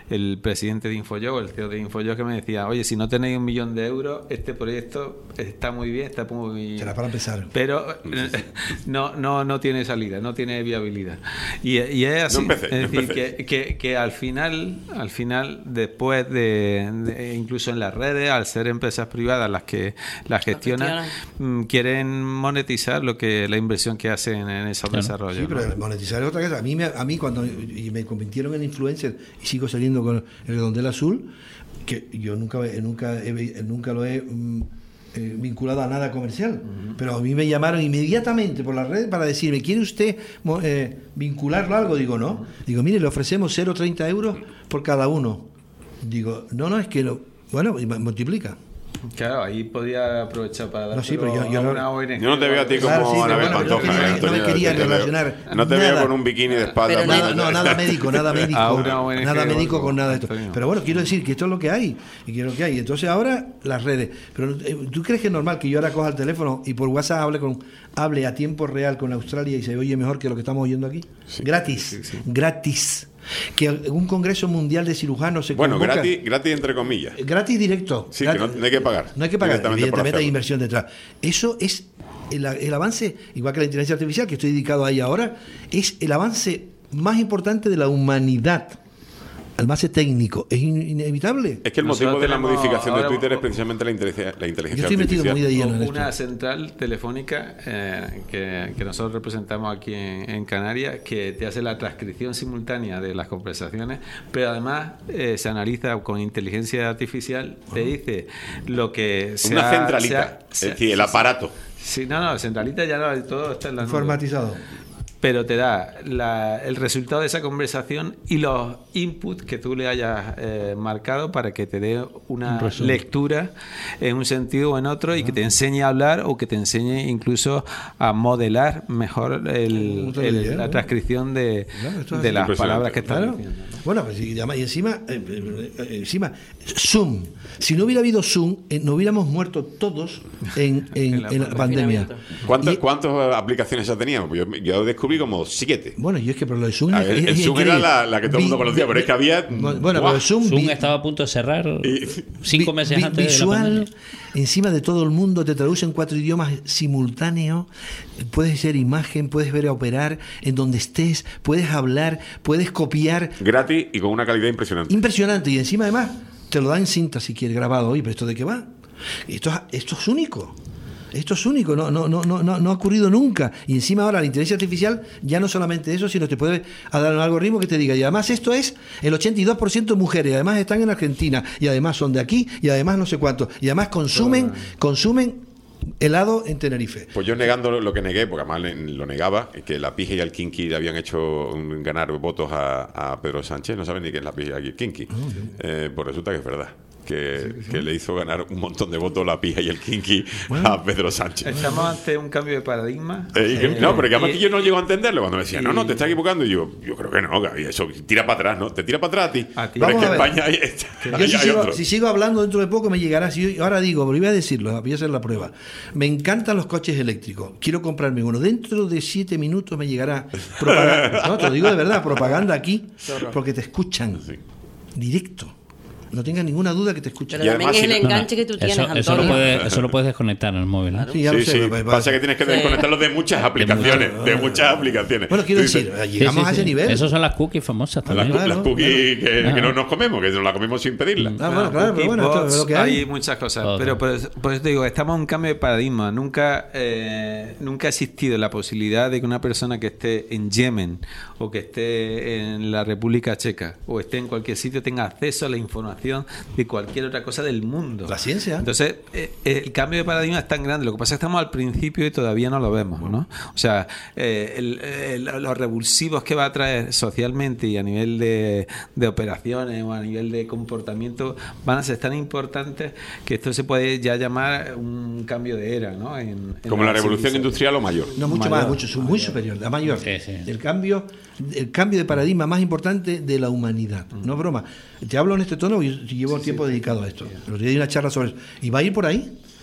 el presidente de Infoyo, el C E O de Infoyo, que me decía, oye, si no tenéis un millón de euros, este proyecto está muy bien, está muy... Será para empezar. Pero eh, no, no, no tiene salida, no tiene viabilidad. Y, y es así. No empecé, es no decir, empecé. que, que, que al final, al final, después de, de, incluso en las redes, al ser empresas privadas las que las gestionan, gestionan. quieren monetizar lo que la inversión que hacen en esos Claro. desarrollos. Sí, pero ¿no? monetizar es otra cosa. A mí, me, a mí cuando y me convirtieron en influencer y sigo saliendo con el redondel azul, que yo nunca nunca he- nunca lo he mm, eh, vinculado a nada comercial, uh-huh. pero a mí me llamaron inmediatamente por la red para decirme, ¿quiere usted mo- eh, vincularlo a algo? Digo, no. Digo, mire, le ofrecemos cero coma treinta euros por cada uno. Digo, no, no, es que lo... Bueno, y multiplica. Claro, ahí podía aprovechar para dar No, sí, pero yo- yo a no- una O N G. Yo no te veo a ti como Claro, sí, Anabel pero bueno, Pantoja. no me- eh, no me Antonio, quería te veo- relacionar No te veo nada. con un bikini de espalda. Pero Nada, nada- no, nada médico, nada médico. A una O N G nada o médico algo, con nada de esto. Antonio. Pero bueno, quiero decir que esto es lo que hay. Y que es lo que hay. Entonces ahora las redes. Pero eh, ¿tú crees que es normal que yo ahora coja el teléfono y por WhatsApp hable con hable a tiempo real con Australia y se oye mejor que lo que estamos oyendo aquí? Gratis. sí, sí. Gratis. Que un congreso mundial de cirujanos se Bueno, convoca- gratis, gratis entre comillas. Gratis directo. Sí, que no, no hay que pagar. No hay que pagar, Directamente por evidentemente hay hacerlo. inversión detrás. Eso es el, el avance, igual que la inteligencia artificial, que estoy dedicado ahí ahora, es el avance más importante de la humanidad. El avance técnico. Es in- inevitable. Es que el Nosotros motivo de la tenemos modificación de ahora- Twitter es precisamente la inteligencia, la Yo inteligencia estoy metido artificial. muy de lleno en O una esto. central telefónica eh, que, que nosotros representamos aquí en, en Canarias, que te hace la transcripción simultánea de las conversaciones, pero además eh, se analiza con inteligencia artificial, te dice lo que se Una ha- centralita, se ha- es se ha- decir, el sí, aparato. Sí, no, no, centralita ya no, todo está en la nube. Informatizado. Pero te da la- el resultado de esa conversación y los inputs que tú le hayas eh, marcado para que te dé una lectura en un sentido o en otro y que te enseñe a hablar o que te enseñe incluso a modelar mejor el- No te el- lo diré, la ¿no? transcripción de, Claro, esto es de así. las Impresionante. palabras que estás Claro. diciendo. Bueno, pues y, además- y encima, eh, eh, eh, encima, Zoom. Si no hubiera habido Zoom, eh, nos hubiéramos muerto todos en, en, En la en la pandemia. ¿Cuántas, Y- ¿Cuántas aplicaciones ya teníamos? Yo, yo descubrí como siete. Bueno, yo es que pero lo de Zoom A es- ver, es- el es Zoom era increíble. la, la que todo el mundo Vi- conocía, pero es que había. Bueno, ¡buah! pero el Zoom, Zoom vi- estaba a punto de cerrar Y- cinco vi- meses vi- antes de la visual, pandemia. encima de todo el mundo, te traduce en cuatro idiomas simultáneos, puedes ser imagen, puedes ver a operar en donde estés, puedes hablar, puedes copiar. Gratis y con una calidad impresionante. Impresionante, y encima además te lo da en cinta si quieres grabado. Oye, pero ¿esto de qué va? Esto, es- esto es único. Esto es único, no, no, no, no, no no ha ocurrido nunca. Y encima ahora la inteligencia artificial ya no solamente eso, sino te puede dar un algoritmo que te diga, y además esto es el ochenta y dos por ciento mujeres, y además están en Argentina, y además son de aquí, y además no sé cuánto, y además consumen, consumen helado en Tenerife. Pues yo negando lo, lo que negué, porque además le- lo negaba, que la Pija y el Kinky le habían hecho un- ganar votos a, a Pedro Sánchez. No saben ni qué es la Pija y el Kinky. Eh, pues resulta que es verdad. Que, que le hizo ganar un montón de votos la Pija y el Kinky a Pedro Sánchez. Estamos ante un cambio de paradigma. Eh, y que- Eh, no, pero que además y- que yo no llego a entenderlo cuando me decía, y- no, no, te estás equivocando. Y yo, yo creo que no, que eso tira para atrás, ¿no? Te tira para atrás a ti. A ti. Pero es Vamos que a en ver. España hay, Yo hay- si, hay sigo, otro. si sigo hablando dentro de poco me llegará. Si yo- ahora digo, volví a decirlo, voy a hacer la prueba. Me encantan los coches eléctricos. Quiero comprarme uno. Dentro de siete minutos me llegará propaganda. No, te lo digo de verdad, propaganda aquí, porque te escuchan Sí. directo. No tengas ninguna duda que te escuchan. Pero Y también además, es el si no- enganche que tú tienes, Eso, eso, lo Antonio. puedes, eso lo puedes desconectar en el móvil. ¿no? Sí, ya lo Sí, sé, sí. pues, Pasa que tienes que Sí. desconectarlo de muchas aplicaciones, de muchas aplicaciones. Bueno, quiero Tú dices, decir, Sí, llegamos sí, a ese sí. nivel. Esas son las cookies famosas las, también. Claro, las cookies que, claro. que no nos comemos, que nos las comemos sin pedirlas. Ah, bueno, claro, pero bueno, esto es lo que hay. muchas cosas. Todo. Pero por, eso- por eso te digo, estamos en un cambio de paradigma. Nunca, eh, nunca ha existido la posibilidad de que una persona que esté en Yemen o que esté en la República Checa o esté en cualquier sitio tenga acceso a la información de cualquier otra cosa del mundo. La ciencia. Entonces, eh, el cambio de paradigma es tan grande. Lo que pasa es que estamos al principio y todavía no lo vemos, ¿no? O sea, eh, el- el- los revulsivos que va a traer socialmente y a nivel de, de operaciones o a nivel de comportamiento van a ser tan importantes que esto se puede ya llamar un cambio de era, ¿no? En- en Como la revolución civilización. industrial o mayor. No, mucho Mayor. más, mucho, su- muy superior, la mayor. Sí, sí. El cambio, el cambio de paradigma más importante de la humanidad. No es broma. Te hablo en este tono porque yo llevo tiempo dedicado a esto. Pero hay una charla sobre eso. Y va a ir por ahí.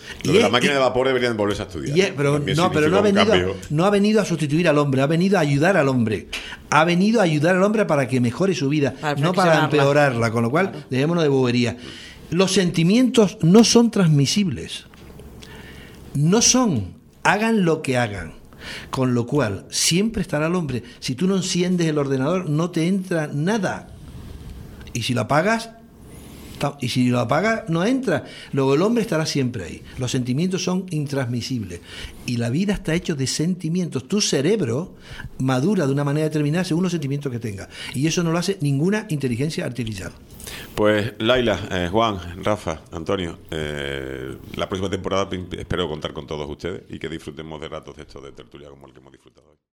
Lo Y de es- la máquina y- de vapor deberían volverse a estudiar. Y es- pero También no, pero no ha, significa venido, un cambio. no ha venido a sustituir al hombre, ha venido a ayudar al hombre. Ha venido a ayudar al hombre para que mejore su vida, Para no para perfeccionarla. empeorarla. Con lo cual, dejémonos de bobería. Los sentimientos no son transmisibles. No son. Hagan lo que hagan. Con lo cual, siempre estará el hombre. Si tú no enciendes el ordenador, no te entra nada. Y si lo apagas, ta- y si lo apagas, no entra. Luego el hombre estará siempre ahí. Los sentimientos son intransmisibles. Y la vida está hecho de sentimientos. Tu cerebro madura de una manera determinada según los sentimientos que tenga. Y eso no lo hace ninguna inteligencia artificial. Pues Laila, eh, Juan, Rafa, Antonio, eh, la próxima temporada espero contar con todos ustedes y que disfrutemos de ratos de estos de tertulia como el que hemos disfrutado hoy.